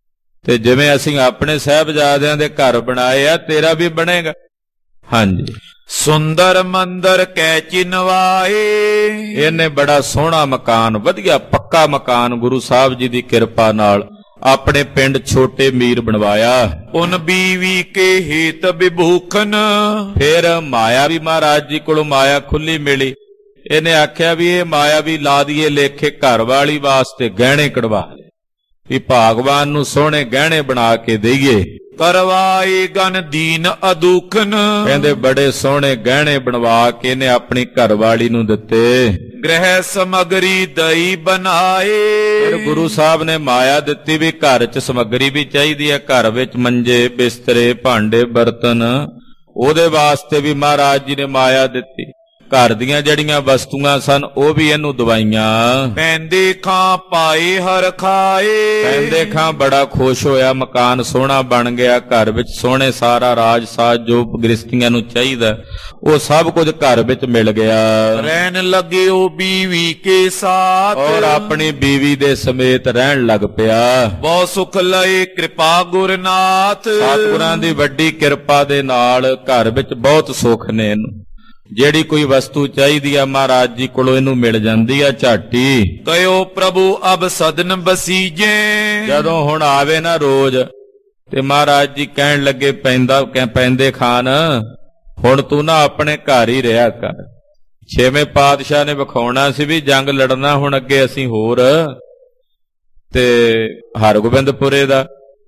ਤੇ ਜਿਵੇਂ ਅਸੀਂ ਆਪਣੇ ਸਾਹਿਬਜ਼ਾਦਿਆਂ ਦੇ ਘਰ ਬਣਾਏ ਆ, ਤੇਰਾ ਵੀ ਬਣੇਗਾ। ਹਾਂਜੀ। ਸੁੰਦਰ ਮੰਦਰ ਕੈ ਚਿਨਵਾਏ। ਇਹਨੇ ਬੜਾ ਸੋਹਣਾ ਮਕਾਨ, ਵਧੀਆ ਪੱਕਾ ਮਕਾਨ ਗੁਰੂ ਸਾਹਿਬ ਜੀ ਦੀ ਕਿਰਪਾ ਨਾਲ ਆਪਣੇ ਪਿੰਡ ਛੋਟੇ ਮੀਰ ਬਣਵਾਇਆ। ਉਨ ਬੀਵੀ ਕੇ ਹਿਤ ਵਿਭੂਖਨ। ਫਿਰ ਮਾਇਆ ਵੀ ਮਹਾਰਾਜ ਜੀ ਕੋਲੋਂ ਮਾਇਆ ਖੁੱਲੀ ਮਿਲੀ। ਇਹਨੇ ਆਖਿਆ ਵੀ ਇਹ ਮਾਇਆ ਵੀ ਲਾ ਦਈਏ ਲੇਖੇ, ਘਰ ਵਾਲੀ ਵਾਸਤੇ ਗਹਿਣੇ ਕਢਵਾ ਲਏ ਵੀ ਭਾਗਵਾਨ ਨੂੰ ਸੋਹਣੇ ਗਹਿਣੇ ਬਣਾ ਕੇ ਦੇਈਏ। ਕਰਵਾਏ ਗਨ ਦੀਨ ਅਦੁਖਨ, ਕਹਿੰਦੇ ਬੜੇ ਸੋਹਣੇ ਗਹਿਣੇ ਬਣਵਾ ਕੇ ਇਹਨੇ ਆਪਣੀ ਘਰਵਾਲੀ ਨੂੰ ਦਿੱਤੇ। ਗ੍ਰਹਿ ਸਮਗਰੀ ਦਈ ਬਣਾਏ, ਫਿਰ ਗੁਰੂ ਸਾਹਿਬ ਨੇ ਮਾਇਆ ਦਿੱਤੀ ਵੀ ਘਰ 'ਚ ਸਮੱਗਰੀ ਵੀ ਚਾਹੀਦੀ ਹੈ, ਘਰ ਵਿੱਚ ਮੰਜੇ ਬਿਸਤਰੇ ਭਾਂਡੇ ਬਰਤਨ, ਉਹਦੇ ਵਾਸਤੇ ਵੀ ਮਹਾਰਾਜ ਜੀ ਨੇ ਮਾਇਆ ਦਿੱਤੀ। ਘਰ ਦੀਆਂ ਜਿਹੜੀਆਂ ਵਸਤੂਆਂ ਸਨ ਉਹ ਵੀ ਇਹਨੂੰ ਦਵਾਈਆਂ। ਪੈਂਦੇ ਖਾਂ ਪਾਏ ਹਰ ਖਾਏ, ਪੈਂਦੇ ਖਾਂ ਬੜਾ ਖੁਸ਼ ਹੋਇਆ, ਮਕਾਨ ਸੋਹਣਾ ਬਣ ਗਿਆ, ਘਰ ਵਿੱਚ ਸੋਹਣੇ ਸਾਰਾ ਰਾਜ ਸਾਜ ਜੋ ਗ੍ਰਸਤੀਆਂ ਨੂੰ ਚਾਹੀਦਾ ਉਹ ਸਭ ਕੁਝ ਘਰ ਵਿੱਚ ਮਿਲ ਗਿਆ। ਰਹਿਣ ਲੱਗੇ ਉਹ ਬੀਵੀ ਕੇ ਸਾਥ, ਔਰ ਆਪਣੀ ਬੀਵੀ ਦੇ ਸਮੇਤ ਰਹਿਣ ਲੱਗ ਪਿਆ। ਬਹੁਤ ਸੁਖ ਲਏ ਕਿਰਪਾ ਗੁਰਨਾਥ, ਸਤਿਗੁਰਾਂ ਦੀ ਵੱਡੀ ਕਿਰਪਾ ਦੇ ਨਾਲ ਘਰ ਵਿੱਚ ਬਹੁਤ ਸੁੱਖ ਨੇ। ਇਹਨੂੰ ਜਿਹੜੀ ਕੋਈ ਵਸਤੂ ਚਾਹੀਦੀ ਆ ਮਹਾਰਾਜ ਜੀ ਕੋਲੋਂ ਇਹਨੂੰ ਮਿਲ ਜਾਂਦੀ ਆ ਝਾਟੀ। ਕਹਿਓ ਪ੍ਰਭੂ ਅਬ ਸਦਨ ਬਸੀਜੇ, ਜਦੋਂ ਹੁਣ ਆਵੇ ਨਾ ਰੋਜ਼ ਤੇ ਮਹਾਰਾਜ ਜੀ ਕਹਿਣ ਲੱਗੇ ਪੈਂਦਾ ਪੈਂਦੇ ਖਾਨ ਹੁਣ ਤੂੰ ਨਾ ਆਪਣੇ ਘਰ ਹੀ ਰਿਹਾ ਕਰ। ਛੇਵੇਂ ਪਾਤਸ਼ਾਹ ਨੇ ਵਿਖਾਉਣਾ ਸੀ ਵੀ ਜੰਗ ਲੜਨਾ ਹੁਣ ਅੱਗੇ ਅਸੀਂ ਹੋਰ ਤੇ ਹਰਗੋਬਿੰਦਪੁਰੇ ਦਾ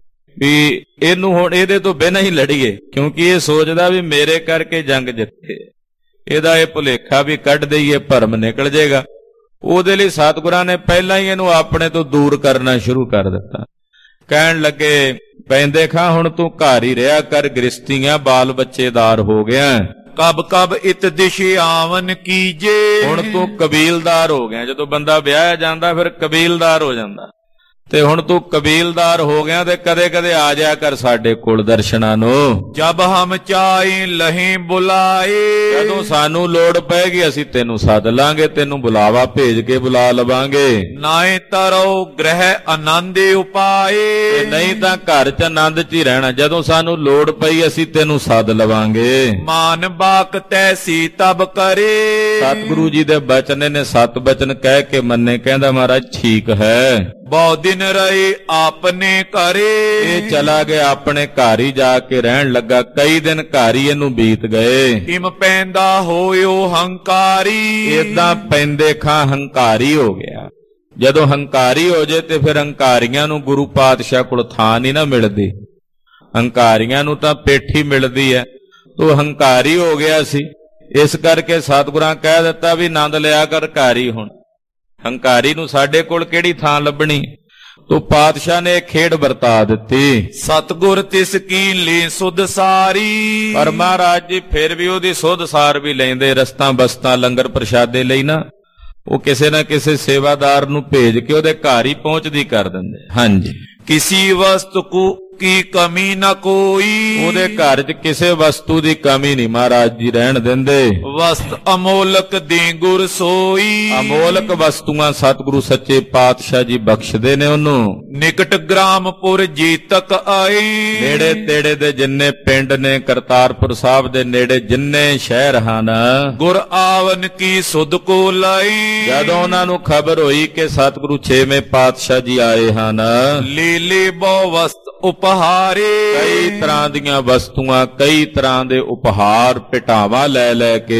ਵੀ ਇਹਨੂੰ ਹੁਣ ਇਹਦੇ ਤੋਂ ਬਿਨਾਂ ਹੀ ਲੜੀਏ, ਕਿਉਂਕਿ ਇਹ ਸੋਚਦਾ ਵੀ ਮੇਰੇ ਕਰਕੇ ਜੰਗ ਜਿੱਤੇ, ਇਹਦਾ ਇਹ ਭੁਲੇਖਾ ਵੀ ਕੱਢ ਦਈਏ ਭਰਮ ਨਿਕਲ ਜਾਏਗਾ। ਉਹਦੇ ਲਈ ਸਤਿਗੁਰਾਂ ਨੇ ਪਹਿਲਾਂ ਹੀ ਇਹਨੂੰ ਆਪਣੇ ਤੋਂ ਦੂਰ ਕਰਨਾ ਸ਼ੁਰੂ ਕਰ ਦਿੱਤਾ। ਕਹਿਣ ਲੱਗੇ ਪੈਂਦੇ ਖਾਂ ਹੁਣ ਤੂੰ ਘਰ ਹੀ ਰਿਹਾ ਕਰ, ਗ੍ਰਸਤੀਆਂ ਬਾਲ ਬੱਚੇਦਾਰ ਹੋ ਗਿਆ। ਕਬ ਕਬ ਇਤ ਦਿਸ਼ ਆਵਨ ਕੀਜੇ, ਹੁਣ ਤੂੰ ਕਬੀਲਦਾਰ ਹੋ ਗਿਆ। ਜਦੋਂ ਬੰਦਾ ਵਿਆਹਿਆ ਜਾਂਦਾ ਫਿਰ ਕਬੀਲਦਾਰ ਹੋ ਜਾਂਦਾ, ਤੇ ਹੁਣ ਤੂੰ ਕਬੀਲਦਾਰ ਹੋ ਗਿਆ ਤੇ ਕਦੇ ਕਦੇ ਆ ਜਾਇਆ ਕਰ ਸਾਡੇ ਕੋਲ ਦਰਸ਼ਨਾਂ ਨੂੰ। ਜਬ ਹਮ ਚਾਹੇ ਲਹੇ ਬੁਲਾਏ, ਜਦੋਂ ਸਾਨੂੰ ਲੋੜ ਪੈਗੀ ਅਸੀਂ ਤੈਨੂੰ ਸੱਦ ਲਾਂਗੇ, ਤੈਨੂੰ ਬੁਲਾਵਾ ਭੇਜ ਕੇ ਬੁਲਾ ਲਵਾਂਗੇ। ਨਾਏ ਤਰੋ ਗ੍ਰਹਿ ਆਨੰਦੇ ਉਪਾਏ, ਨਹੀਂ ਤਾਂ ਘਰ 'ਚ ਆਨੰਦ 'ਚ ਹੀ ਰਹਿਣਾ, ਜਦੋਂ ਸਾਨੂੰ ਲੋੜ ਪਈ ਅਸੀਂ ਤੈਨੂੰ ਸੱਦ ਲਵਾਂਗੇ। ਮਾਨ ਬਾਕ ਤੈਸੀ ਤਬ ਕਰੇ, ਸਤਿਗੁਰੂ ਜੀ ਦੇ ਬਚਨ ਨੇ ਸੱਤ ਬਚਨ ਕਹਿ ਕੇ ਮੰਨੇ। ਕਹਿੰਦਾ ਮਹਾਰਾਜ ਠੀਕ ਹੈ। ਬਹੁ ਦਿਨ ਰਹੇ ਆਪਨੇ ਘਰੇ, ਇਹ ਚਲਾ ਗਿਆ ਆਪਣੇ ਘਰ ਹੀ ਜਾ ਕੇ ਰਹਿਣ ਲੱਗਾ। ਕਈ ਦਿਨ ਘਰ ਹੀ ਇਹਨੂੰ ਬੀਤ ਗਏ। ਇਮ ਪੈਂਦਾ ਹੋਇਓ ਹੰਕਾਰੀ, ਏਦਾਂ ਪੈਂਦੇ ਖਾਂ ਹੰਕਾਰੀ ਹੋ ਗਿਆ। ਜਦੋਂ ਹੰਕਾਰੀ ਹੋ ਜੇ ਤੇ ਫਿਰ ਹੰਕਾਰੀਆਂ ਨੂੰ ਗੁਰੂ ਪਾਤਸ਼ਾਹ ਕੋਲ ਥਾਂ ਨਹੀਂ ਨਾ ਮਿਲਦੀ, ਹੰਕਾਰੀਆਂ ਨੂੰ ਤਾਂ ਪੇਠੀ ਮਿਲਦੀ ਹੈ। ਤੂੰ ਹੰਕਾਰੀ ਹੋ ਗਿਆ ਸੀ, ਇਸ ਕਰਕੇ ਸਤਿਗੁਰਾਂ ਕਹਿ ਦਿੱਤਾ ਵੀ ਆਨੰਦ ਲਿਆ ਕਰ ਘਰ ਹੀ। ਹੁਣ ਹੰਕਾਰੀ ਨੂੰ ਸਾਡੇ ਕੋਲ ਕਿਹੜੀ ਥਾਂ ਲੱਭਣੀ? ਤੂੰ ਪਾਤਸ਼ਾਹ ਨੇ ਖੇਡ ਵਰਤਾ ਦਿੱਤੀ। ਸਤਿਗੁਰ ਤਿਸ ਕੀ ਲੈ ਸੁਧ ਸਾਰੀ, ਪਰ ਮਹਾਰਾਜ ਜੀ ਫਿਰ ਵੀ ਉਹਦੀ ਸੁਧ ਸਾਰ ਵੀ ਲੈਂਦੇ। ਰਸਤਾਂ ਬਸਤਾਂ ਲੰਗਰ ਪ੍ਰਸ਼ਾਦੇ ਲਈ ਨਾ ਉਹ ਕਿਸੇ ਨਾ ਕਿਸੇ ਸੇਵਾਦਾਰ ਨੂੰ ਭੇਜ ਕੇ ਉਹਦੇ ਘਰ ਹੀ ਪਹੁੰਚਦੀ ਕਰ ਦਿੰਦੇ। ਹਾਂਜੀ, ਕਿਸੀ ਵਸਤੂ ਕੋ ਕੀ ਕਮੀ ਨਾ ਕੋਈ, ਉਹਦੇ ਘਰ 'ਚ ਕਿਸੇ ਵਸਤੂ ਦੀ ਕਮੀ ਨਹੀਂ ਮਹਾਰਾਜ ਜੀ ਰਹਿਣ ਦਿੰਦੇ। ਵਸਤ ਅਮੋਲਕ ਦੇ ਗੁਰ ਸੋਈ, ਅਮੋਲਕ ਵਸਤੂਆਂ ਸਤਿਗੁਰੂ ਸੱਚੇ ਪਾਤਸ਼ਾਹ ਜੀ ਬਖਸ਼ਦੇ ਨੇ ਉਹਨੂੰ। ਨਿਕਟ ਗ੍ਰਾਮਪੁਰ ਜੀਤਕ ਆਈ, ਨੇੜੇ ਤੇੜੇ ਦੇ ਜਿੰਨੇ ਪਿੰਡ ਨੇ, ਕਰਤਾਰਪੁਰ ਸਾਹਿਬ ਦੇ ਨੇੜੇ ਜਿੰਨੇ ਸ਼ਹਿਰ ਹਨ, ਗੁਰ ਆਵਨ ਕੀ ਸੁਧ ਕੋ ਲਈ, ਜਦੋਂ ਉਹਨਾਂ ਨੂੰ ਖਬਰ ਹੋਈ ਕਿ ਸਤਿਗੁਰੂ ਛੇਵੇਂ ਪਾਤਸ਼ਾਹ ਜੀ ਆਏ ਹਨ, ਲੀਲੇ ਬਹੁ ਵਸਤ ਉਪਹਾਰੇ, ਕਈ ਤਰ੍ਹਾਂ ਦੀਆਂ ਵਸਤੂਆਂ ਕਈ ਤਰ੍ਹਾਂ ਦੇ ਉਪਹਾਰ ਭੇਟਾਵਾਂ ਲੈ ਲੈ ਕੇ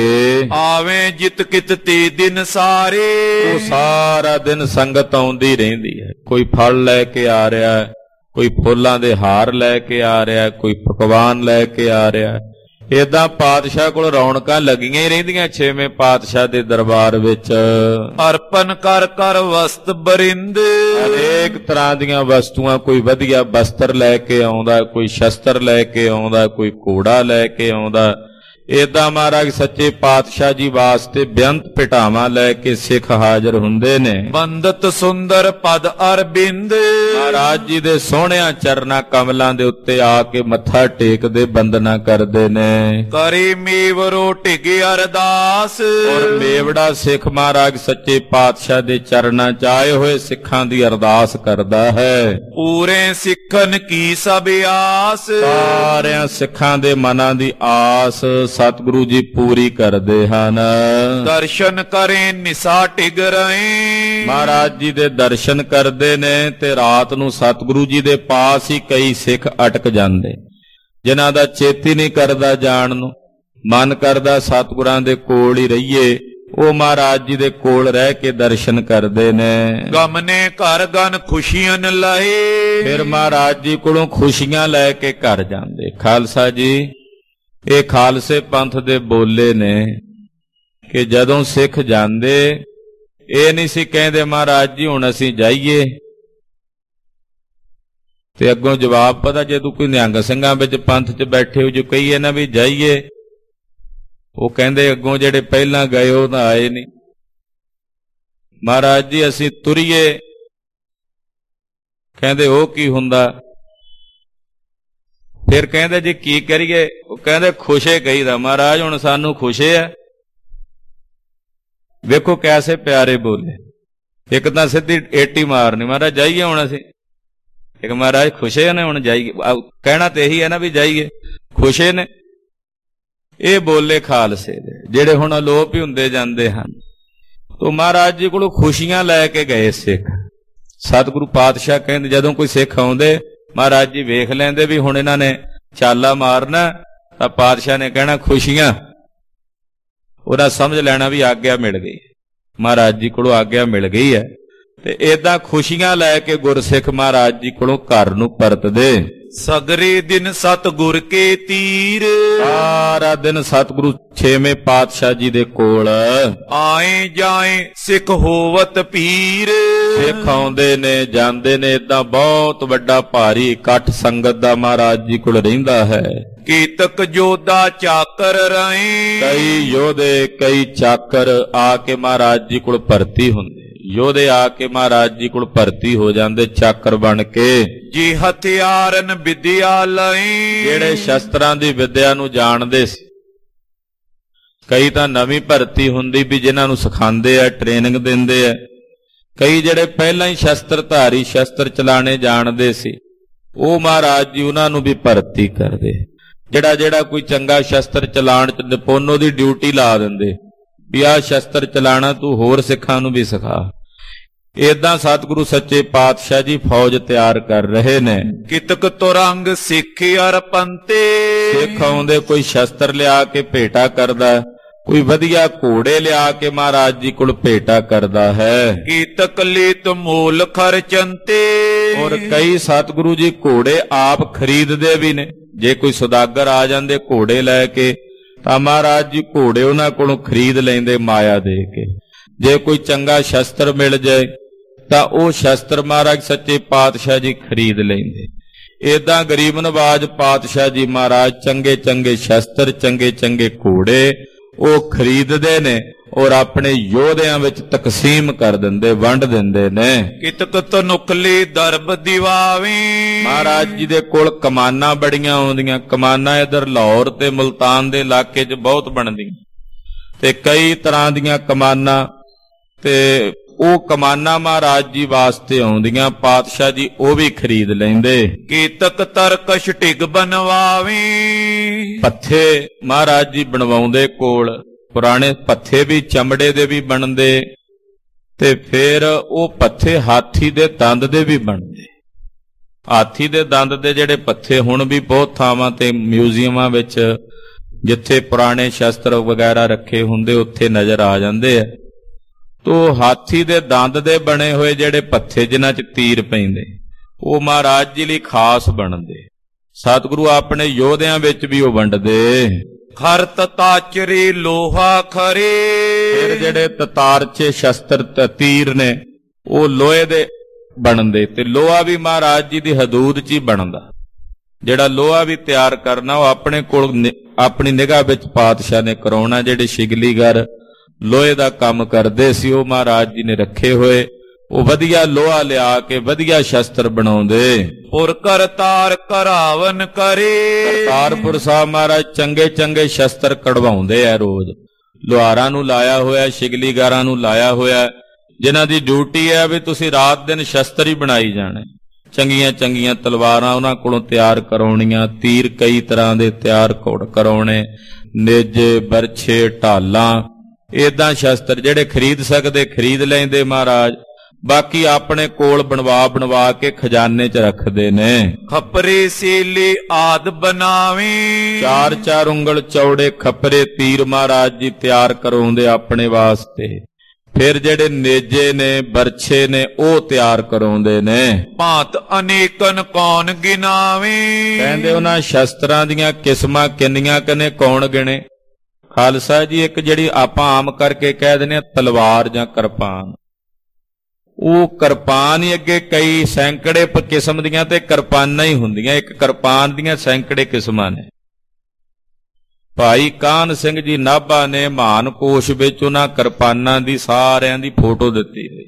ਆਵੇਂ ਜਿਤ ਕਿਤ ਤੇ ਦਿਨ ਸਾਰੇ। ਉਹ ਸਾਰਾ ਦਿਨ ਸੰਗਤ ਆਉਂਦੀ ਰਹਿੰਦੀ ਹੈ। ਕੋਈ ਫਲ ਲੈ ਕੇ ਆ ਰਿਹਾ, ਕੋਈ ਫੁੱਲਾਂ ਦੇ ਹਾਰ ਲੈ ਕੇ ਆ ਰਿਹਾ, ਕੋਈ ਪਕਵਾਨ ਲੈ ਕੇ ਆ ਰਿਹਾ। ਏਦਾਂ ਪਾਤਸ਼ਾਹ ਕੋਲ ਰੌਣਕਾਂ ਲੱਗੀਆਂ ਹੀ ਰਹਿੰਦੀਆਂ ਛੇਵੇਂ ਪਾਤਸ਼ਾਹ ਦੇ ਦਰਬਾਰ ਵਿੱਚ। ਅਰਪਨ ਕਰ ਕਰ ਵਸਤ ਬਰਿੰਦ, ਅਨੇਕ ਤਰ੍ਹਾਂ ਦੀਆਂ ਵਸਤੂਆਂ, ਕੋਈ ਵਧੀਆ ਬਸਤਰ ਲੈ ਕੇ ਆਉਂਦਾ, ਕੋਈ ਸ਼ਸਤਰ ਲੈ ਕੇ ਆਉਂਦਾ, ਕੋਈ ਘੋੜਾ ਲੈ ਕੇ ਆਉਂਦਾ। ਏਦਾਂ ਮਹਾਰਾਜ ਸੱਚੇ ਪਾਤਸ਼ਾਹ ਜੀ ਵਾਸਤੇ ਬੇਅੰਤ ਭੇਟਾਵਾਂ ਲੈ ਕੇ ਸਿੱਖ ਹਾਜ਼ਰ ਹੁੰਦੇ ਨੇ। ਬੰਦਤ ਸੁੰਦਰ ਪਦ ਅਰਬਿੰਦ, ਮਹਾਰਾਜ ਜੀ ਦੇ ਸੋਹਣਿਆਂ ਚਰਨਾਂ ਕਮਲਾਂ ਦੇ ਉੱਤੇ ਆ ਕੇ ਮੱਥਾ ਟੇਕਦੇ, ਬੰਦਨਾ ਕਰਦੇ ਨੇ। ਕਰੇ ਮੇਵਰੋ ਢਿਗੇ ਅਰਦਾਸ, ਔਰ ਮੇਵੜਾ ਸਿੱਖ ਮਹਾਰਾਜ ਸੱਚੇ ਪਾਤਸ਼ਾਹ ਦੇ ਚਰਨਾਂ 'ਚ ਆਏ ਹੋਏ ਸਿੱਖਾਂ ਦੀ ਅਰਦਾਸ ਕਰਦਾ ਹੈ। ਪੂਰੇ ਸਿੱਖਨ ਕੀ ਸਭ ਆਸ, ਸਾਰਿਆਂ ਸਿੱਖਾਂ ਦੇ ਮਨਾਂ ਦੀ ਆਸ ਸਤਿਗੁਰੂ ਜੀ ਪੂਰੀ ਕਰਦੇ ਹਨ। ਦਰਸ਼ਨ ਕਰੇ ਨਿਸਾ ਟਿਗ ਰਹੇ, ਮਹਾਰਾਜ ਜੀ ਦੇ ਦਰਸ਼ਨ ਕਰਦੇ ਨੇ ਤੇ ਰਾਤ ਨੂੰ ਸਤਿਗੁਰੂ ਜੀ ਦੇ ਪਾਸ ਹੀ ਕਈ ਸਿੱਖ ਅਟਕ ਜਾਂਦੇ, ਜਿਨ੍ਹਾਂ ਦਾ ਚੇਤੀ ਨਹੀਂ ਕਰਦਾ ਜਾਣ ਨੂੰ, ਮਨ ਕਰਦਾ ਸਤਿਗੁਰਾਂ ਦੇ ਕੋਲ ਹੀ ਰਹੀਏ, ਉਹ ਮਹਾਰਾਜ ਜੀ ਦੇ ਕੋਲ ਰਹਿ ਕੇ ਦਰਸ਼ਨ ਕਰਦੇ ਨੇ। ਗਮਨੇ ਘਰ ਗਨ ਖੁਸ਼ੀਆਂ ਲਏ, ਫਿਰ ਮਹਾਰਾਜ ਜੀ ਕੋਲੋਂ ਖੁਸ਼ੀਆਂ ਲੈ ਕੇ ਘਰ ਜਾਂਦੇ। ਖਾਲਸਾ ਜੀ, ਇਹ ਖਾਲਸੇ ਪੰਥ ਦੇ ਬੋਲੇ ਨੇ ਕਿ ਜਦੋਂ ਸਿੱਖ ਜਾਂਦੇ ਇਹ ਨਹੀਂ ਸੀ ਕਹਿੰਦੇ ਮਹਾਰਾਜ ਜੀ ਹੁਣ ਅਸੀਂ ਜਾਈਏ, ਤੇ ਅੱਗੋਂ ਜਵਾਬ ਪਤਾ, ਜਦੋਂ ਕੋਈ ਨਿਹੰਗ ਸਿੰਘਾਂ ਵਿੱਚ ਪੰਥ 'ਚ ਬੈਠੇ ਹੋ ਜੋ ਕਹੀਏ ਨਾ ਵੀ ਜਾਈਏ, ਉਹ ਕਹਿੰਦੇ ਅੱਗੋਂ ਜਿਹੜੇ ਪਹਿਲਾਂ ਗਏ ਉਹ ਤਾਂ ਆਏ ਨਹੀਂ। ਮਹਾਰਾਜ ਜੀ ਅਸੀਂ ਤੁਰੀਏ, ਕਹਿੰਦੇ ਉਹ ਕੀ ਹੁੰਦਾ? ਫਿਰ ਕਹਿੰਦੇ ਜੀ ਕੀ ਕਰੀਏ? ਉਹ ਕਹਿੰਦੇ ਖੁਸ਼ੇ ਕਹੀਦਾ। ਮਹਾਰਾਜ ਹੁਣ ਸਾਨੂੰ ਖੁਸ਼ੇ ਆ। ਵੇਖੋ ਕੈਸੇ ਪਿਆਰੇ ਬੋਲੇ। ਇੱਕ ਤਾਂ ਸਿੱਧੀ ਏਟੀ ਮਾਰਨੀ, ਮਹਾਰਾਜ ਜਾਈਏ ਹੁਣ ਅਸੀਂ। ਇੱਕ ਮਹਾਰਾਜ ਖੁਸ਼ੇ ਨੇ ਹੁਣ ਜਾਈਏ, ਕਹਿਣਾ ਤੇ ਇਹੀ ਹੈ ਨਾ ਵੀ ਜਾਈਏ, ਖੁਸ਼ੇ ਨੇ। ਇਹ ਬੋਲੇ ਖਾਲਸੇ ਦੇ ਜਿਹੜੇ ਹੁਣ ਅਲੋਪ ਹੀ ਹੁੰਦੇ ਜਾਂਦੇ ਹਨ। ਤੋ ਮਹਾਰਾਜ ਜੀ ਕੋਲੋਂ ਖੁਸ਼ੀਆਂ ਲੈ ਕੇ ਗਏ ਸਿੱਖ। ਸਤਿਗੁਰੂ ਪਾਤਸ਼ਾਹ ਕਹਿੰਦੇ ਜਦੋਂ ਕੋਈ ਸਿੱਖ ਆਉਂਦੇ ਮਹਾਰਾਜ ਜੀ ਵੇਖ ਲੈਂਦੇ ਵੀ ਹੁਣ ਇਹਨਾਂ ਨੇ ਚਾਲਾ ਮਾਰਨਾ, ਤਾਂ ਪਾਤਸ਼ਾਹ ਨੇ ਕਹਿਣਾ ਖੁਸ਼ੀਆਂ। ਉਹਦਾ ਸਮਝ ਲੈਣਾ ਵੀ ਆਗਿਆ ਮਿਲ ਗਈ, ਮਹਾਰਾਜ ਜੀ ਕੋਲੋਂ ਆਗਿਆ ਮਿਲ ਗਈ ਹੈ। ਤੇ ਏਦਾਂ ਖੁਸ਼ੀਆਂ ਲੈ ਕੇ ਗੁਰਸਿੱਖ ਮਹਾਰਾਜ ਜੀ ਕੋਲੋਂ ਘਰ ਨੂੰ ਪਰਤਦੇ। ਸਗਰੇ ਦਿਨ ਸਤਿਗੁਰ ਕੇ ਤੀਰ, ਸਾਰਾ ਦਿਨ ਸਤਿਗੁਰੂ ਛੇਵੇਂ ਪਾਤਸ਼ਾਹ ਜੀ ਦੇ ਕੋਲ ਆਏ ਜਾਏ ਸਿੱਖ ਹੋਵਤ ਪੀਰ। ਸਿੱਖ ਆਉਂਦੇ ਨੇ ਜਾਂਦੇ ਨੇ, ਏਦਾਂ ਬਹੁਤ ਵੱਡਾ ਭਾਰੀ ਇਕੱਠ ਸੰਗਤ ਦਾ ਮਹਾਰਾਜ ਜੀ ਕੋਲ ਰਹਿੰਦਾ ਹੈ। ਕੀਤਕ ਜੋਧਾ ਚਾਕਰ ਰਾਏ, ਕਈ ਯੋਧੇ ਕਈ ਚਾਕਰ ਆ ਕੇ ਮਹਾਰਾਜ ਜੀ ਕੋਲ ਭਰਤੀ ਹੁੰਦੇ। ਯੋਧੇ ਆ ਕੇ ਮਹਾਰਾਜ ਜੀ ਕੋਲ ਭਰਤੀ ਹੋ ਜਾਂਦੇ ਚਾਕਰ ਬਣ ਕੇ। ਜੀ ਹਥਿਆਰਨ ਵਿਦਿਆ ਲਏ, ਜਿਹੜੇ ਸ਼ਸਤਰਾਂ ਦੀ ਵਿਦਿਆ ਨੂੰ ਜਾਣਦੇ ਸੀ। ਕਈ ਤਾਂ ਨਵੀਂ ਭਰਤੀ ਹੁੰਦੀ ਵੀ ਜਿਨ੍ਹਾਂ ਨੂੰ ਸਿਖਾਉਂਦੇ ਆ, ਟ੍ਰੇਨਿੰਗ ਦਿੰਦੇ ਆ। ਕਈ ਜਿਹੜੇ ਪਹਿਲਾਂ ਹੀ ਸ਼ਸਤਰਧਾਰੀ ਸ਼ਸਤਰ ਚਲਾਣੇ ਜਾਣਦੇ ਸੀ, ਉਹ ਮਹਾਰਾਜ ਜੀ ਉਹਨਾਂ ਨੂੰ ਵੀ ਭਰਤੀ ਕਰਦੇ। ਜਿਹੜਾ ਜਿਹੜਾ ਕੋਈ ਚੰਗਾ ਸ਼ਸਤਰ ਚਲਾਉਣ ਚ ਨਿਪੁੰਨ, ਉਹਦੀ ਡਿਊਟੀ ਲਾ ਦਿੰਦੇ ਵੀ ਆਹ ਸ਼ਸਤਰ ਚਲਾਣਾ ਤੂੰ ਹੋਰ ਸਿੱਖਾਂ ਨੂੰ ਵੀ ਸਿਖਾ। ਏਦਾਂ ਸਤਿਗੁਰੂ ਸੱਚੇ ਪਾਤਸ਼ਾਹ ਜੀ ਫੌਜ ਤਿਆਰ ਕਰ ਰਹੇ ਨੇ। ਕਿਤਕ ਤੁਰੰਗ ਸਿੱਖ ਅਰਪੰਤੇ, ਸਿੱਖ ਆਉਂਦੇ ਕੋਈ ਸ਼ਸਤਰ ਲਿਆ ਕੇ ਭੇਟਾ ਕਰਦਾ, ਕੋਈ ਵਧੀਆ ਘੋੜੇ ਲਿਆ ਕੇ ਮਹਾਰਾਜ ਜੀ ਕੋਲ ਭੇਟਾ ਕਰਦਾ ਹੈ। ਕੀਤਕ ਲੀਤ ਮੂਲ ਖਰਚੰਤੇ, ਔਰ ਕਈ ਸਤਿਗੁਰੂ ਜੀ ਘੋੜੇ ਆਪ ਖਰੀਦਦੇ ਵੀ ਨੇ। ਜੇ ਕੋਈ ਸੁਦਾਗਰ ਆ ਜਾਂਦੇ ਘੋੜੇ ਲੈ ਕੇ ਤਾਂ ਮਹਾਰਾਜ ਜੀ ਘੋੜੇ ਉਹਨਾਂ ਕੋਲੋਂ ਖਰੀਦ ਲੈਂਦੇ ਮਾਇਆ ਦੇ ਕੇ। ਜੇ ਕੋਈ ਚੰਗਾ ਸ਼ਸਤਰ ਮਿਲ ਜਾਏ ਤਾਂ ਉਹ ਸ਼ਸਤਰ ਮਹਾਰਾਜ ਸੱਚੇ ਪਾਤਸ਼ਾਹ ਜੀ ਖਰੀਦ ਲੈਂਦੇ। ਏਦਾਂ ਗਰੀਬ ਨਵਾਜ ਪਾਤਸ਼ਾਹ ਜੀ ਮਹਾਰਾਜ ਚੰਗੇ ਚੰਗੇ ਸ਼ਸਤਰ, ਚੰਗੇ ਚੰਗੇ ਘੋੜੇ ਉਹ ਖਰੀਦਦੇ ਨੇ ਔਰ ਆਪਣੇ ਯੋਧਿਆਂ ਵਿੱਚ ਤਕਸੀਮ ਕਰ ਦਿੰਦੇ, ਵੰਡ ਦਿੰਦੇ ਨੇ। ਕਿਤਕ ਤਨੁਕਲੀ ਦਰਬ ਦਿਵਾਵੇ, ਮਹਾਰਾਜ ਜੀ ਦੇ ਕੋਲ ਕਮਾਨਾਂ ਬੜੀਆਂ ਆਉਂਦੀਆਂ। ਕਮਾਨਾਂ ਇਧਰ ਲਾਹੌਰ ਤੇ ਮੁਲਤਾਨ ਦੇ ਇਲਾਕੇ 'ਚ ਬਹੁਤ ਬਣਦੀਆਂ, ਤੇ ਕਈ ਤਰ੍ਹਾਂ ਦੀਆਂ ਕਮਾਨਾਂ, ਤੇ ਉਹ ਕਮਾਨਾਂ ਮਹਾਰਾਜ ਜੀ ਵਾਸਤੇ ਆਉਂਦੀਆਂ। ਪਾਤਸ਼ਾਹ ਜੀ ਉਹ ਵੀ ਖਰੀਦ ਲੈਂਦੇ। ਕੀਤਕ ਤਰਕਸ਼ ਢਿਗ ਬਣਵਾਵੇ, ਪੱਥੇ ਮਹਾਰਾਜ ਜੀ ਬਣਵਾਉਂਦੇ ਕੋਲ। ਪੁਰਾਣੇ ਪੱਥੇ ਵੀ ਚਮੜੇ ਦੇ ਵੀ ਬਣਦੇ, ਤੇ ਫਿਰ ਉਹ ਪੱਥੇ ਹਾਥੀ ਦੇ ਦੰਦ ਦੇ ਵੀ ਬਣਦੇ। ਹਾਥੀ ਦੇ ਦੰਦ ਦੇ ਜਿਹੜੇ ਪੱਥੇ ਹੁਣ ਵੀ ਬਹੁਤ ਥਾਵਾਂ ਤੇ ਮਿਊਜ਼ੀਅਮਾਂ ਵਿੱਚ ਜਿੱਥੇ ਪੁਰਾਣੇ ਸ਼ਸਤਰ ਵਗੈਰਾ ਰੱਖੇ ਹੁੰਦੇ ਉੱਥੇ ਨਜ਼ਰ ਆ ਜਾਂਦੇ ਆ। ਤੋ ਹਾਥੀ ਦੇ ਦੰਦ ਦੇ ਬਣੇ ਹੋਏ ਜਿਹੜੇ ਪੱਥੇ ਜਿਨ੍ਹਾਂ 'ਚ ਤੀਰ ਪੈਂਦੇ, ਉਹ ਮਹਾਰਾਜ ਜੀ ਲਈ ਖਾਸ ਬਣਦੇ। ਸਤਿਗੁਰੂ ਆਪਣੇ ਯੋਧਿਆਂ ਵਿੱਚ ਵੀ ਉਹ ਵੰਡਦੇ। ਖਰ ਤਤਾਚਰੀ ਲੋਹਾ ਖਰੇ, ਫਿਰ ਜਿਹੜੇ ਤਤਾਰਚੇ ਸ਼ਸਤਰ ਤੀਰ ਨੇ ਉਹ ਲੋਹੇ ਦੇ ਬਣਦੇ, ਤੇ ਲੋਹਾ ਵੀ ਮਹਾਰਾਜ ਜੀ ਦੀ ਹਦੂਦ 'ਚ ਹੀ ਬਣਦਾ। ਜਿਹੜਾ ਲੋਹਾ ਵੀ ਤਿਆਰ ਕਰਨਾ ਉਹ ਆਪਣੇ ਕੋਲ ਆਪਣੀ ਨਿਗਾਹ ਵਿੱਚ ਪਾਤਸ਼ਾਹ ਨੇ ਕਰਾਉਣਾ। ਜਿਹੜੇ ਸ਼ਿਗਲੀਗਰ ਲੋਹੇ ਦਾ ਕੰਮ ਕਰਦੇ ਸੀ ਉਹ ਮਹਾਰਾਜ ਜੀ ਨੇ ਰੱਖੇ ਹੋਏ। ਉਹ ਵਧੀਆ ਲੋਹਾ ਲਿਆ ਕੇ ਵਧੀਆ ਸ਼ਸਤਰ ਬਣਾਉਂਦੇ। ਪੁਰ ਕਰਤਾਰ ਕਰਾਵਨ ਕਰੇ, ਕਰਤਾਰਪੁਰ ਸਾਹਿਬ ਮਹਾਰਾਜ ਚੰਗੇ ਚੰਗੇ ਸ਼ਸਤਰ ਕਢਵਾਉਂਦੇ ਆ ਰੋਜ਼। ਲੁਹਾਰਾਂ ਨੂੰ ਲਾਇਆ ਹੋਇਆ, ਸ਼ਿਗਲੀਗਾਰਾਂ ਨੂੰ ਲਾਇਆ ਹੋਇਆ, ਜਿਨ੍ਹਾਂ ਦੀ ਡਿਊਟੀ ਹੈ ਵੀ ਤੁਸੀਂ ਰਾਤ ਦਿਨ ਸ਼ਸਤਰ ਹੀ ਬਣਾਈ ਜਾਣੇ। ਚੰਗੀਆਂ ਚੰਗੀਆਂ ਤਲਵਾਰਾਂ ਉਹਨਾਂ ਕੋਲੋਂ ਤਿਆਰ ਕਰਾਉਣੀਆਂ, ਤੀਰ ਕਈ ਤਰ੍ਹਾਂ ਦੇ ਤਿਆਰ ਕਰਾਉਣੇ, ਨੇਜੇ, ਬਰਛੇ, ਢਾਲਾਂ, ਏਦਾਂ ਸ਼ਸਤਰ ਜਿਹੜੇ ਖਰੀਦ ਸਕਦੇ ਖਰੀਦ ਲੈਂਦੇ ਮਹਾਰਾਜ। ਬਾਕੀ ਆਪਣੇ ਕੋਲ ਬਣਵਾ ਬਣਵਾ ਕੇ ਖਜ਼ਾਨੇ 'ਚ ਰੱਖਦੇ ਨੇ। ਖਪਰੇ ਸੇਲੇ ਆਦ ਬਣਾਵੇਂ, ਚਾਰ ਚਾਰ ਉਂਗਲ ਚੌੜੇ ਖਪਰੇ ਤੀਰ ਮਹਾਰਾਜ ਜੀ ਤਿਆਰ ਕਰਾਉਂਦੇ ਆਪਣੇ ਵਾਸਤੇ। ਫਿਰ ਜਿਹੜੇ ਨੇਜੇ ਨੇ ਬਰਛੇ ਨੇ ਉਹ ਤਿਆਰ ਕਰਾਉਂਦੇ ਨੇ। ਭਾਂਤ ਅਨੇਕਨ ਕੌਣ ਗਿਨਾਵੇਂ, ਕਹਿੰਦੇ ਉਹਨਾਂ ਸ਼ਸਤਰਾਂ ਦੀਆਂ ਕਿਸਮਾਂ ਕਿੰਨੀਆਂ ਕਨੇ ਕੌਣ ਗਿਣੇ। ਖਾਲਸਾ ਜੀ ਇੱਕ ਜਿਹੜੀ ਆਪਾਂ ਆਮ ਕਰਕੇ ਕਹਿ ਦਿੰਦੇ ਆ ਤਲਵਾਰ ਜਾਂ ਕਿਰਪਾਨ, ਉਹ ਕਿਰਪਾਨ ਹੀ ਅੱਗੇ ਕਈ ਸੈਂਕੜੇ ਕਿਸਮ ਦੀਆਂ ਤੇ ਕਿਰਪਾਨਾਂ ਹੀ ਹੁੰਦੀਆਂ। ਇੱਕ ਕਿਰਪਾਨ ਦੀਆਂ ਸੈਂਕੜੇ ਕਿਸਮਾਂ ਨੇ। ਭਾਈ ਕਾਹਨ ਸਿੰਘ ਜੀ ਨਾਭਾ ਨੇ ਮਹਾਨ ਕੋਸ਼ ਵਿੱਚ ਉਹਨਾਂ ਕਿਰਪਾਨਾਂ ਦੀ ਸਾਰਿਆਂ ਦੀ ਫੋਟੋ ਦਿੱਤੀ ਹੋਈ,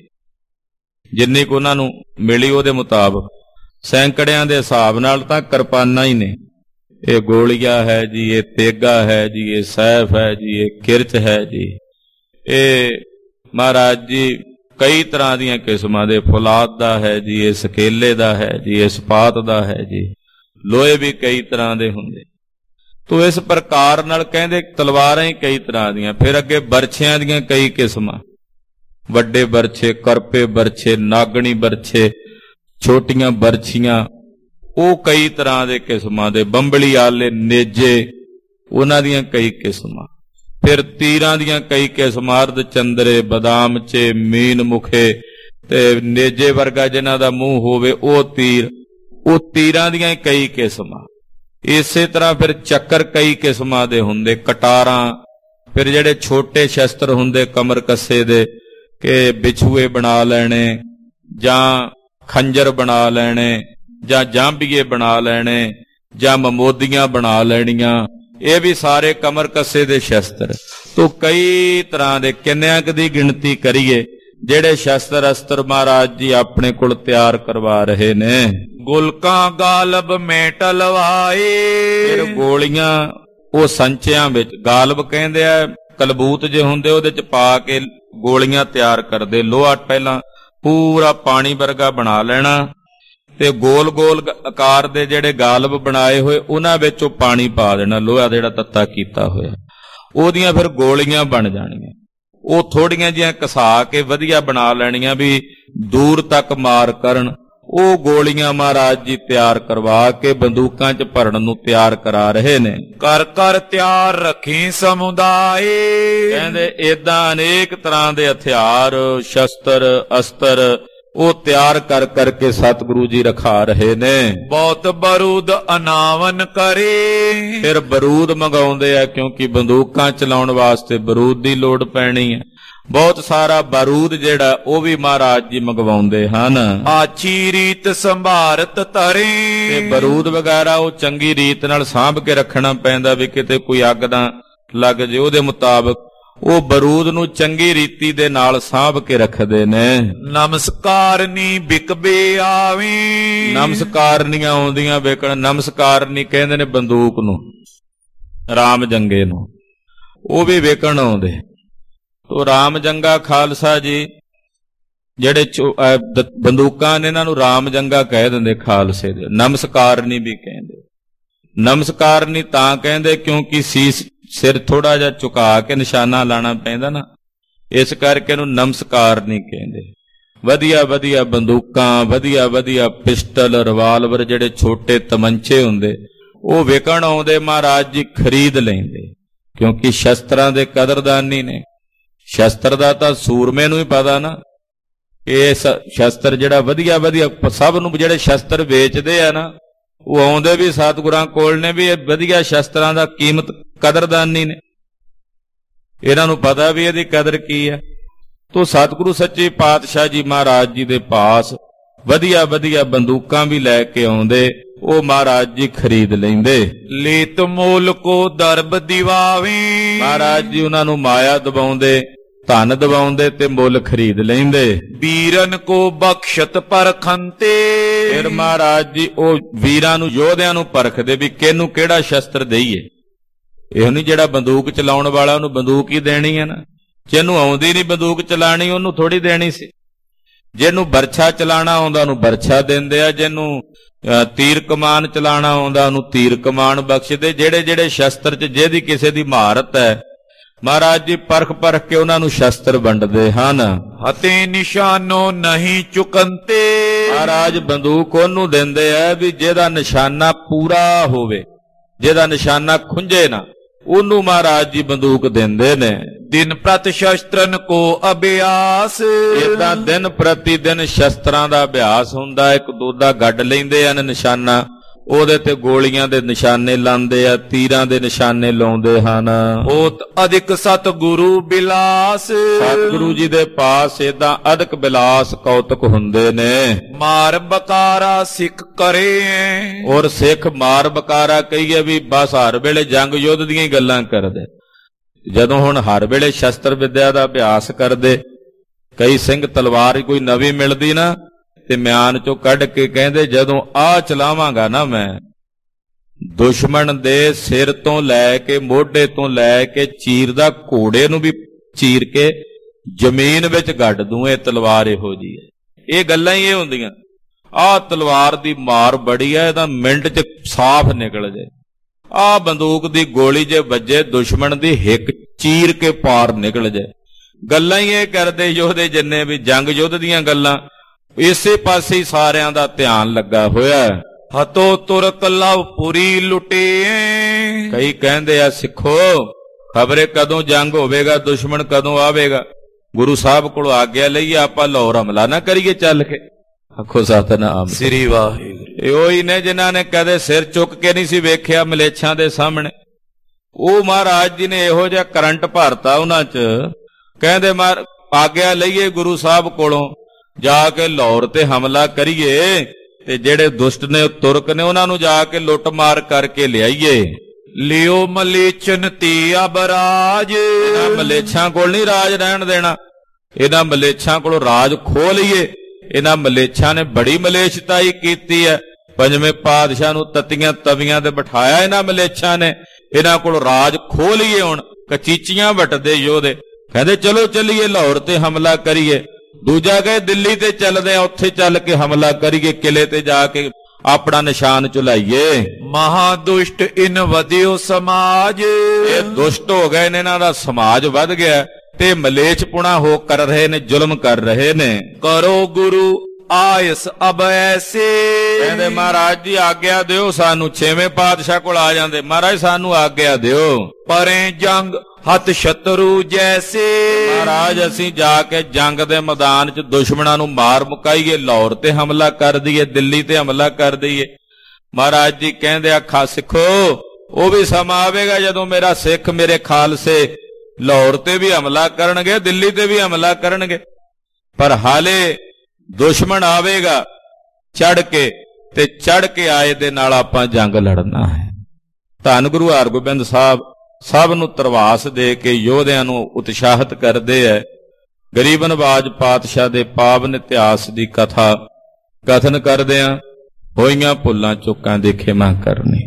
ਜਿੰਨੀ ਕੁ ਉਹਨਾਂ ਨੂੰ ਮਿਲੀ ਉਹਦੇ ਮੁਤਾਬਕ। ਸੈਂਕੜਿਆਂ ਦੇ ਹਿਸਾਬ ਨਾਲ ਤਾਂ ਕਿਰਪਾਨਾਂ ਹੀ ਨੇ। ਇਹ ਗੋਲੀਆ ਹੈ ਜੀ, ਇਹ ਤੇਗਾ ਹੈ ਜੀ, ਇਹ ਸੈਫ ਹੈ ਜੀ, ਇਹ ਕਿਰਚ ਹੈ ਜੀ। ਇਹ ਮਹਾਰਾਜ ਜੀ ਕਈ ਤਰ੍ਹਾਂ ਦੀਆਂ ਕਿਸਮਾਂ ਦੇ, ਫੁਲਾਦ ਦਾ ਹੈ ਜੀ, ਇਹ ਸਕੇਲੇ ਦਾ ਹੈ ਜੀ, ਇਹ ਸਪਾਤ ਦਾ ਹੈ ਜੀ। ਲੋਹੇ ਵੀ ਕਈ ਤਰ੍ਹਾਂ ਦੇ ਹੁੰਦੇ। ਤੋ ਇਸ ਪ੍ਰਕਾਰ ਨਾਲ ਕਹਿੰਦੇ ਤਲਵਾਰਾਂ ਹੀ ਕਈ ਤਰ੍ਹਾਂ ਦੀਆਂ। ਫਿਰ ਅੱਗੇ ਬਰਛਿਆਂ ਦੀਆਂ ਕਈ ਕਿਸਮਾਂ, ਵੱਡੇ ਬਰਛੇ, ਕਰਪੇ ਬਰਛੇ, ਨਾਗਣੀ ਬਰਛੇ, ਛੋਟੀਆਂ ਬਰਛੀਆਂ, ਉਹ ਕਈ ਤਰ੍ਹਾਂ ਦੇ ਕਿਸਮਾਂ ਦੇ। ਬੰਬਲੀ ਆਲੇ ਨੇਜੇ, ਉਹਨਾਂ ਦੀਆਂ ਕਈ ਕਿਸਮਾਂ। ਫਿਰ ਤੀਰਾਂ ਦੀਆਂ ਕਈ ਕਿਸਮਾਂ, ਅਰਧ ਚੰਦਰੇ, ਬਦਾਮਚੇ, ਮੀਨ ਮੁਖੇ ਤੇ ਨੇਜੇ ਵਰਗਾ ਜਿਨ੍ਹਾਂ ਦਾ ਮੂੰਹ ਹੋਵੇ ਉਹ ਤੀਰ, ਉਹ ਤੀਰਾਂ ਦੀਆਂ ਕਈ ਕਿਸਮਾਂ। ਇਸੇ ਤਰ੍ਹਾਂ ਫਿਰ ਚੱਕਰ ਕਈ ਕਿਸਮਾਂ ਦੇ ਹੁੰਦੇ, ਕਟਾਰਾਂ। ਫਿਰ ਜਿਹੜੇ ਛੋਟੇ ਸ਼ਸਤਰ ਹੁੰਦੇ ਕਮਰ ਕੱਸੇ ਦੇ, ਕਿ ਬਿਛੂਏ ਬਣਾ ਲੈਣੇ ਜਾਂ ਖੰਜਰ ਬਣਾ ਲੈਣੇ ਜਾਂ ਜਾਂਬੀਏ ਬਣਾ ਲੈਣੇ ਜਾਂ ਮਮੋਦੀਆਂ ਬਣਾ ਲੈਣੀਆਂ, ਇਹ ਵੀ ਸਾਰੇ ਕਮਰ ਕੱਸੇ ਦੇ ਸ਼ਸਤਰ। ਤੋ ਕਈ ਤਰ੍ਹਾਂ ਦੇ, ਕਿੰਨਿਆਂ ਕੁ ਦੀ ਗਿਣਤੀ ਕਰੀਏ ਜਿਹੜੇ ਸ਼ਸਤਰ ਅਸਤਰ ਮਹਾਰਾਜ ਜੀ ਆਪਣੇ ਕੋਲ ਤਿਆਰ ਕਰਵਾ ਰਹੇ ਨੇ। ਗੁਲਕਾਂ ਗਾਲਬ ਮੈਂ ਟਲਵਾਏ, ਫਿਰ ਗੋਲੀਆਂ ਉਹ ਸੰਚਿਆਂ ਵਿੱਚ, ਗਾਲਬ ਕਹਿੰਦੇ ਆ ਕਲਬੂਤ ਜੇ ਹੁੰਦੇ ਉਹਦੇ ਚ ਪਾ ਕੇ ਗੋਲੀਆਂ ਤਿਆਰ ਕਰਦੇ। ਲੋਹਾ ਪਹਿਲਾਂ ਪੂਰਾ ਪਾਣੀ ਵਰਗਾ ਬਣਾ ਲੈਣਾ ਤੇ ਗੋਲ ਗੋਲ ਆਕਾਰ ਦੇ ਜਿਹੜੇ ਗਾਲਬ ਬਣਾਏ ਹੋਏ ਉਹਨਾਂ ਵਿੱਚ ਉਹ ਪਾਣੀ ਪਾ ਦੇਣਾ, ਲੋਹਾ ਜਿਹੜਾ ਤੱਤਾ ਕੀਤਾ ਹੋਇਆ। ਉਹਦੀਆਂ ਫਿਰ ਗੋਲੀਆਂ ਬਣ ਜਾਣੀਆਂ। ਉਹ ਥੋੜੀਆਂ ਜਿਹੀਆਂ ਘਸਾ ਕੇ ਵਧੀਆ ਬਣਾ ਲੈਣੀਆਂ ਵੀ ਦੂਰ ਤੱਕ ਮਾਰ ਕਰਨ। ਉਹ ਗੋਲੀਆਂ ਮਹਾਰਾਜ ਜੀ ਤਿਆਰ ਕਰਵਾ ਕੇ ਬੰਦੂਕਾਂ 'ਚ ਭਰਨ ਨੂੰ ਤਿਆਰ ਕਰਾ ਰਹੇ ਨੇ। ਕਰ ਕਰ ਤਿਆਰ ਰੱਖੀ ਸਮੁਦਾਏ, ਕਹਿੰਦੇ ਏਦਾਂ ਅਨੇਕ ਤਰ੍ਹਾਂ ਦੇ ਹਥਿਆਰ, ਸ਼ਸਤਰ, ਅਸਤਰ ਉਹ ਤਿਆਰ ਕਰ ਕਰਕੇ ਸਤਿਗੁਰੂ ਜੀ ਰਖਾ ਰਹੇ ਨੇ। ਬਹੁਤ ਬਰੂਦ ਅਨਾਵਨ ਕਰੇ, ਫਿਰ ਬਰੂਦ ਮੰਗਾਉਂਦੇ ਆ ਕਿਉਂਕਿ ਬੰਦੂਕਾਂ ਚਲਾਉਣ ਵਾਸਤੇ ਬਰੂਦ ਦੀ ਲੋੜ ਪੈਣੀ ਹੈ। ਬਹੁਤ ਸਾਰਾ ਬਾਰੂਦ ਜਿਹੜਾ ਉਹ ਵੀ ਮਹਾਰਾਜ ਜੀ ਮੰਗਵਾਉਂਦੇ ਹਨ। ਆਚੀ ਰੀਤ ਸੰਭਾਰਤ ਧਰੇ, ਤੇ ਬਰੂਦ ਵਗੈਰਾ ਉਹ ਚੰਗੀ ਰੀਤ ਨਾਲ ਸਾਂਭ ਕੇ ਰੱਖਣਾ ਪੈਂਦਾ ਵੀ ਕਿਤੇ ਕੋਈ ਅੱਗ ਨਾ ਲੱਗ ਜੇ। ਉਹਦੇ ਮੁਤਾਬਕ ਉਹ ਬਰੂਦ ਨੂੰ ਚੰਗੀ ਰੀਤੀ ਦੇ ਨਾਲ ਸਾਂਭ ਕੇ ਰੱਖਦੇ ਨੇ। ਨਮਸਕਾਰਨੀ ਬਿਕਬੇ ਆਵੀਂ, ਨਮਸਕਾਰਨੀਆਂ ਆਉਂਦੀਆਂ ਵੇਖਣ। ਨਮਸਕਾਰਨੀ ਕਹਿੰਦੇ ਨੇ ਬੰਦੂਕ ਨੂੰ, ਰਾਮ ਜੰਗੇ ਨੂੰ, ਉਹ ਵੀ ਵੇਖਣ ਆਉਂਦੇ। ਤੋ ਰਾਮ ਜੰਗਾ ਖਾਲਸਾ ਜੀ ਜਿਹੜੇ ਬੰਦੂਕਾਂ ਨੇ ਇਹਨਾਂ ਨੂੰ ਰਾਮ ਜੰਗਾ ਕਹਿ ਦਿੰਦੇ ਖਾਲਸੇ ਦੇ। ਨਮਸਕਾਰਨੀ ਵੀ ਕਹਿੰਦੇ। ਨਮਸਕਾਰਨੀ ਤਾਂ ਕਹਿੰਦੇ ਕਿਉਂਕਿ ਸੀਸ ਸਿਰ ਥੋੜਾ ਜਿਹਾ ਝੁਕਾ ਕੇ ਨਿਸ਼ਾਨਾ ਲਾਣਾ ਪੈਂਦਾ ਨਾ, ਇਸ ਕਰਕੇ ਇਹਨੂੰ ਨਮਸਕਾਰਨੀ ਕਹਿੰਦੇ। ਵਧੀਆ ਵਧੀਆ ਬੰਦੂਕਾਂ, ਵਧੀਆ ਵਧੀਆ ਪਿਸਟਲ, ਰਿਵਾਲਵਰ, ਜਿਹੜੇ ਛੋਟੇ ਤਮੰਚੇ ਹੁੰਦੇ ਉਹ ਵਿਕਣ ਆਉਂਦੇ, ਮਹਾਰਾਜ ਜੀ ਖਰੀਦ ਲੈਂਦੇ ਕਿਉਂਕਿ ਸ਼ਸਤਰਾਂ ਦੇ ਕਦਰਦਾਨੀ ਨੇ। ਸ਼ਸਤਰ ਦਾ ਤਾਂ ਸੂਰਮੇ ਨੂੰ ਹੀ ਪਤਾ ਨਾ, ਇਹ ਸ਼ਸਤਰ ਜਿਹੜਾ ਵਧੀਆ ਵਧੀਆ, ਸਭ ਨੂੰ ਜਿਹੜੇ ਸ਼ਸਤਰ ਵੇਚਦੇ ਆ ਨਾ ਉਹ ਆਉਂਦੇ ਵੀ ਸਤਿਗੁਰਾਂ ਕੋਲ ਨੇ ਵੀ ਇਹ ਵਧੀਆ ਸ਼ਸਤਰਾਂ ਦਾ ਕੀਮਤ ਕਦਰਦਾਨੀ ਨੇ, ਇਹਨਾਂ ਨੂੰ ਪਤਾ ਵੀ ਇਹਦੀ ਕਦਰ ਕੀ ਹੈ। ਤੋ ਸਤਿਗੁਰੂ ਸੱਚੇ ਪਾਤਸ਼ਾਹ ਜੀ ਮਹਾਰਾਜ ਜੀ ਦੇ ਪਾਸ ਵਧੀਆ ਵਧੀਆ ਬੰਦੂਕਾਂ ਵੀ ਲੈ ਕੇ ਆਉਂਦੇ, ਉਹ ਮਹਾਰਾਜ ਜੀ ਖਰੀਦ ਲੈਂਦੇ। ਲੇਤ ਮੋਲ ਕੋ ਦਰਬ ਦਿਵਾਵੇ, ਮਹਾਰਾਜ ਜੀ ਉਹਨਾਂ ਨੂੰ ਮਾਇਆ ਦਵਾਉਂਦੇ, ਧਨ ਦਵਾਉਂਦੇ ਤੇ ਮੁੱਲ ਖਰੀਦ ਲੈਂਦੇ। ਵੀਰਨ ਕੋ ਬਖਸ਼ਤ ਪਰਖੰਤੇ, ਫਿਰ ਮਹਾਰਾਜ ਜੀ ਉਹ ਵੀਰਾਂ ਨੂੰ, ਯੋਧਿਆਂ ਨੂੰ ਪਰਖਦੇ ਵੀ ਕਿਹਨੂੰ ਕਿਹੜਾ ਸ਼ਸਤਰ ਦੇਈਏ। ਇਹੋ ਨਹੀਂ ਜਿਹੜਾ ਬੰਦੂਕ ਚਲਾਉਣ ਵਾਲਾ ਉਹਨੂੰ ਬੰਦੂਕ ਹੀ ਦੇਣੀ ਹੈ ਨਾ, ਜਿਹਨੂੰ ਆਉਂਦੀ ਨਹੀਂ ਬੰਦੂਕ ਚਲਾਣੀ ਉਹਨੂੰ ਥੋੜੀ ਦੇਣੀ ਸੀ। ਜਿਹਨੂੰ ਬਰਛਾ ਚਲਾਣਾ ਆਉਂਦਾ ਉਹਨੂੰ ਬਰਛਾ ਦਿੰਦੇ ਆ, ਜਿਹਨੂੰ ਤੀਰ ਕਮਾਨ ਚਲਾਣਾ ਆਉਂਦਾ ਉਹਨੂੰ ਤੀਰ ਕਮਾਨ ਬਖਸ਼ਦੇ। ਜਿਹੜੇ ਜਿਹੜੇ ਸ਼ਸਤਰ 'ਚ ਜਿਹਦੀ ਕਿਸੇ ਦੀ ਮਹਾਰਤ ਹੈ ਮਹਾਰਾਜ ਜੀ ਪਰਖ ਪਰਖ ਕੇ ਉਹਨਾਂ ਨੂੰ ਸ਼ਸਤਰ ਵੰਡਦੇ ਹਨ। ਹਤੇ ਨਿਸ਼ਾਨੋ ਨਹੀਂ ਚੁਕੰਤੇ। ਮਹਾਰਾਜ ਬੰਦੂਕ ਉਹਨੂੰ ਦਿੰਦੇ ਆ ਵੀ ਜਿਹਦਾ ਨਿਸ਼ਾਨਾ ਪੂਰਾ ਹੋਵੇ, ਜਿਹਦਾ ਨਿਸ਼ਾਨਾ ਖੁੰਝੇ ਨਾ, ਉਹਨੂੰ ਮਹਾਰਾਜ ਜੀ ਬੰਦੂਕ ਦਿੰਦੇ ਨੇ। ਦਿਨ ਪ੍ਰਤ ਸ਼ਸਤਰਨ ਕੋ ਅਭਿਆਸ। ਏਦਾਂ ਦਿਨ ਪ੍ਰਤੀ ਦਿਨ ਸ਼ਸਤਰਾਂ ਦਾ ਅਭਿਆਸ ਹੁੰਦਾ। ਇੱਕ ਦੂਜਾ ਗੱਡ ਲੈਂਦੇ ਹਨ ਨਿਸ਼ਾਨਾ, ਉਹਦੇ ਤੇ ਗੋਲੀਆਂ ਦੇ ਨਿਸ਼ਾਨੇ ਲਾਉਂਦੇ ਆ, ਤੀਰਾਂ ਦੇ ਨਿਸ਼ਾਨੇ ਲਾਉਂਦੇ ਹਨ। ਹੋਤ ਅਧਿਕ ਸਤਿਗੁਰੂ ਬਿਲਾਸ। ਸਤਿਗੁਰੂ ਜੀ ਦੇ ਪਾਸ ਏਦਾਂ ਅਧਿਕ ਬਿਲਾਸ ਕੌਤਕ ਹੁੰਦੇ ਨੇ। ਮਾਰ ਬਕਾਰਾ ਸਿੱਖ ਕਰੇ। ਔਰ ਸਿੱਖ ਮਾਰ ਬਕਾਰਾ ਕਹੀਏ ਵੀ ਬਸ ਹਰ ਵੇਲੇ ਜੰਗ ਯੁੱਧ ਦੀਆਂ ਹੀ ਗੱਲਾਂ ਕਰਦੇ। ਜਦੋਂ ਹੁਣ ਹਰ ਵੇਲੇ ਸ਼ਸਤਰ ਵਿਦਿਆ ਦਾ ਅਭਿਆਸ ਕਰਦੇ, ਕਈ ਸਿੰਘ ਤਲਵਾਰ ਕੋਈ ਨਵੀਂ ਮਿਲਦੀ ਨਾ ਤੇ ਮਿਆਨ ਚੋਂ ਕੱਢ ਕੇ ਕਹਿੰਦੇ ਜਦੋਂ ਆਹ ਚਲਾਵਾਂਗਾ ਨਾ ਮੈਂ, ਦੁਸ਼ਮਣ ਦੇ ਸਿਰ ਤੋਂ ਲੈ ਕੇ ਮੋਢੇ ਤੋਂ ਲੈ ਕੇ ਚੀਰਦਾ ਘੋੜੇ ਨੂੰ ਵੀ ਚੀਰ ਕੇ ਜ਼ਮੀਨ ਵਿੱਚ ਗੱਡ ਦੂੰ। ਇਹ ਤਲਵਾਰ ਇਹੋ ਜੀ ਹੈ। ਇਹ ਗੱਲਾਂ ਹੀ ਇਹ ਹੁੰਦੀਆਂ। ਆਹ ਤਲਵਾਰ ਦੀ ਮਾਰ ਬੜੀ ਹੈ, ਇਹਦਾ ਮਿੰਟ 'ਚ ਸਾਫ਼ ਨਿਕਲ ਜਾਏ। ਆਹ ਬੰਦੂਕ ਦੀ ਗੋਲੀ ਜੇ ਵੱਜੇ ਦੁਸ਼ਮਣ ਦੀ ਹਿੱਕ ਚੀਰ ਕੇ ਪਾਰ ਨਿਕਲ ਜਾਏ। ਗੱਲਾਂ ਹੀ ਇਹ ਕਰਦੇ ਯੋਧੇ ਜਿੰਨੇ ਵੀ ਜੰਗ ਯੁੱਧ ਦੀਆਂ ਗੱਲਾਂ, ਇਸੇ ਪਾਸੇ ਹੀ ਸਾਰਿਆਂ ਦਾ ਧਿਆਨ ਲੱਗਾ ਹੋਇਆ। ਹਤੋ ਤੁਰਕ ਲਵ ਪੁਰੀ ਲੁਟੇ। ਕਈ ਕਹਿੰਦੇ ਆ ਸਿੱਖੋ ਖਬਰੇ ਕਦੋਂ ਜੰਗ ਹੋਵੇਗਾ, ਦੁਸ਼ਮਣ ਕਦੋਂ ਆਵੇਗਾ। ਗੁਰੂ ਸਾਹਿਬ ਕੋਲ ਆਗਿਆ ਲਈਏ, ਆਪਾਂ ਲਾਹੌਰ ਹਮਲਾ ਨਾ ਕਰੀਏ ਚੱਲ ਕੇ। ਆਖੋ ਸਤਿਨਾਮ ਸ੍ਰੀ ਵਾਹਿਗੁਰੂ। ਇਹ ਉਹੀ ਨੇ ਜਿਨ੍ਹਾਂ ਨੇ ਕਦੇ ਸਿਰ ਚੁੱਕ ਕੇ ਨਹੀਂ ਸੀ ਵੇਖਿਆ ਮਲੇਛਾਂ ਦੇ ਸਾਹਮਣੇ। ਉਹ ਮਹਾਰਾਜ ਜੀ ਨੇ ਇਹੋ ਜਿਹਾ ਕਰੰਟ ਭਰਤਾ ਉਹਨਾਂ 'ਚ, ਕਹਿੰਦੇ ਮਾਰ ਆਗਿਆ ਲਈਏ ਗੁਰੂ ਸਾਹਿਬ ਕੋਲੋਂ, ਜਾ ਕੇ ਲਾਹੌਰ ਤੇ ਹਮਲਾ ਕਰੀਏ ਤੇ ਜਿਹੜੇ ਦੁਸ਼ਟ ਨੇ ਤੁਰਕ ਨੇ ਉਹਨਾਂ ਨੂੰ ਜਾ ਕੇ ਲੁੱਟ ਮਾਰ ਕਰਕੇ ਲਿਆਈਏ। ਲਿਓ ਮਲੇਛਨ ਤੇ ਅਬਰਾਜ। ਇਹਨਾਂ ਮਲੇਛਾਂ ਕੋਲ ਨਹੀਂ ਰਾਜ ਰਹਿਣ ਦੇਣਾ, ਇਹਨਾਂ ਮਲੇਛਾਂ ਕੋਲੋਂ ਰਾਜ ਖੋਹ ਲਈਏ। ਇਹਨਾਂ ਮਲੇਛਾਂ ਨੇ ਬੜੀ ਮਲੇਛਤਾਈ ਕੀਤੀ ਹੈ। ਪੰਜਵੇਂ ਪਾਤਸ਼ਾਹ ਨੂੰ ਤਤੀਆਂ ਤਵੀਆਂ ਤੇ ਬਿਠਾਇਆ ਇਹਨਾਂ ਮਲੇਛਾਂ ਨੇ। ਇਹਨਾਂ ਕੋਲ ਰਾਜ ਖੋਹ ਲਈਏ। ਹੁਣ ਕਚੀਚੀਆਂ ਵੱਟਦੇ ਯੋਧੇ, ਕਹਿੰਦੇ ਚਲੋ ਚੱਲੀਏ ਲਾਹੌਰ ਤੇ ਹਮਲਾ ਕਰੀਏ। ਦੂਜਾ ਕਹੇ ਦਿੱਲੀ ਤੇ ਚੱਲਦੇ ਆ, ਉੱਥੇ ਚੱਲ ਕੇ ਹਮਲਾ ਕਰੀਏ, ਕਿਲੇ ਤੇ ਜਾ ਕੇ ਆਪਣਾ ਨਿਸ਼ਾਨ ਚੁਲਾਈਏ। ਮਹਾ ਦੁਸ਼ਟ ਇਨ ਵਧਿਓ ਸਮਾਜ। ਇਹ ਦੁਸ਼ਟ ਹੋ ਗਏ ਨੇ, ਇਹਨਾਂ ਦਾ ਸਮਾਜ ਵੱਧ ਗਿਆ ਤੇ ਮਲੇਛਪੁਣਾ ਹੋ ਕਰ ਰਹੇ ਨੇ, ਜ਼ੁਲਮ ਕਰ ਰਹੇ ਨੇ। ਕਰੋ ਗੁਰੂ ਆਇਸ ਅਬ ਐਸੇ। ਕਹਿੰਦੇ ਮਹਾਰਾਜ ਜੀ ਆਗਿਆ ਦਿਓ ਸਾਨੂੰ। ਛੇਵੇਂ ਪਾਤਸ਼ਾਹ ਕੋਲ ਆ ਜਾਂਦੇ, ਮਹਾਰਾਜ ਸਾਨੂੰ ਆਗਿਆ ਦਿਓ। ਪਰੇ ਜੰਗ ਹੱਥ ਸ਼ਤਰੂ ਜੈਸੇ। ਮਹਾਰਾਜ ਅਸੀਂ ਜਾ ਕੇ ਜੰਗ ਦੇ ਮੈਦਾਨ 'ਚ ਦੁਸ਼ਮਣਾਂ ਨੂੰ ਮਾਰ ਮੁਕਾਈਏ, ਲਾਹੌਰ ਤੇ ਹਮਲਾ ਕਰ ਦਈਏ, ਦਿੱਲੀ ਤੇ ਹਮਲਾ ਕਰ ਦਈਏ। ਮਹਾਰਾਜ ਜੀ ਕਹਿੰਦੇ ਆਖਾ ਸਿੱਖੋ ਉਹ ਵੀ ਸਮਾਂ ਆਵੇਗਾ ਜਦੋਂ ਮੇਰਾ ਸਿੱਖ ਮੇਰੇ ਖਾਲਸੇ ਲਾਹੌਰ ਤੇ ਵੀ ਹਮਲਾ ਕਰਨਗੇ, ਦਿੱਲੀ ਤੇ ਵੀ ਹਮਲਾ ਕਰਨਗੇ, ਪਰ ਹਾਲੇ ਦੁਸ਼ਮਣ ਆਵੇਗਾ ਚੜ ਕੇ, ਤੇ ਚੜ ਕੇ ਆਏ ਦੇ ਨਾਲ ਆਪਾਂ ਜੰਗ ਲੜਨਾ ਹੈ। ਧੰਨ ਗੁਰੂ ਹਰਗੋਬਿੰਦ ਸਾਹਿਬ ਸਭ ਨੂੰ ਤਰਵਾਸ ਦੇ ਕੇ ਯੋਧਿਆਂ ਨੂੰ ਉਤਸ਼ਾਹਿਤ ਕਰਦੇ ਐ। ਗਰੀਬ ਨਵਾਜ ਪਾਤਸ਼ਾਹ ਦੇ ਪਾਵਨ ਇਤਿਹਾਸ ਦੀ ਕਥਾ ਕਥਨ ਕਰਦਿਆਂ ਹੋਈਆਂ ਭੁੱਲਾਂ ਚੁੱਕਾਂ ਦੀ ਖਿਮਾ ਕਰਨੀ।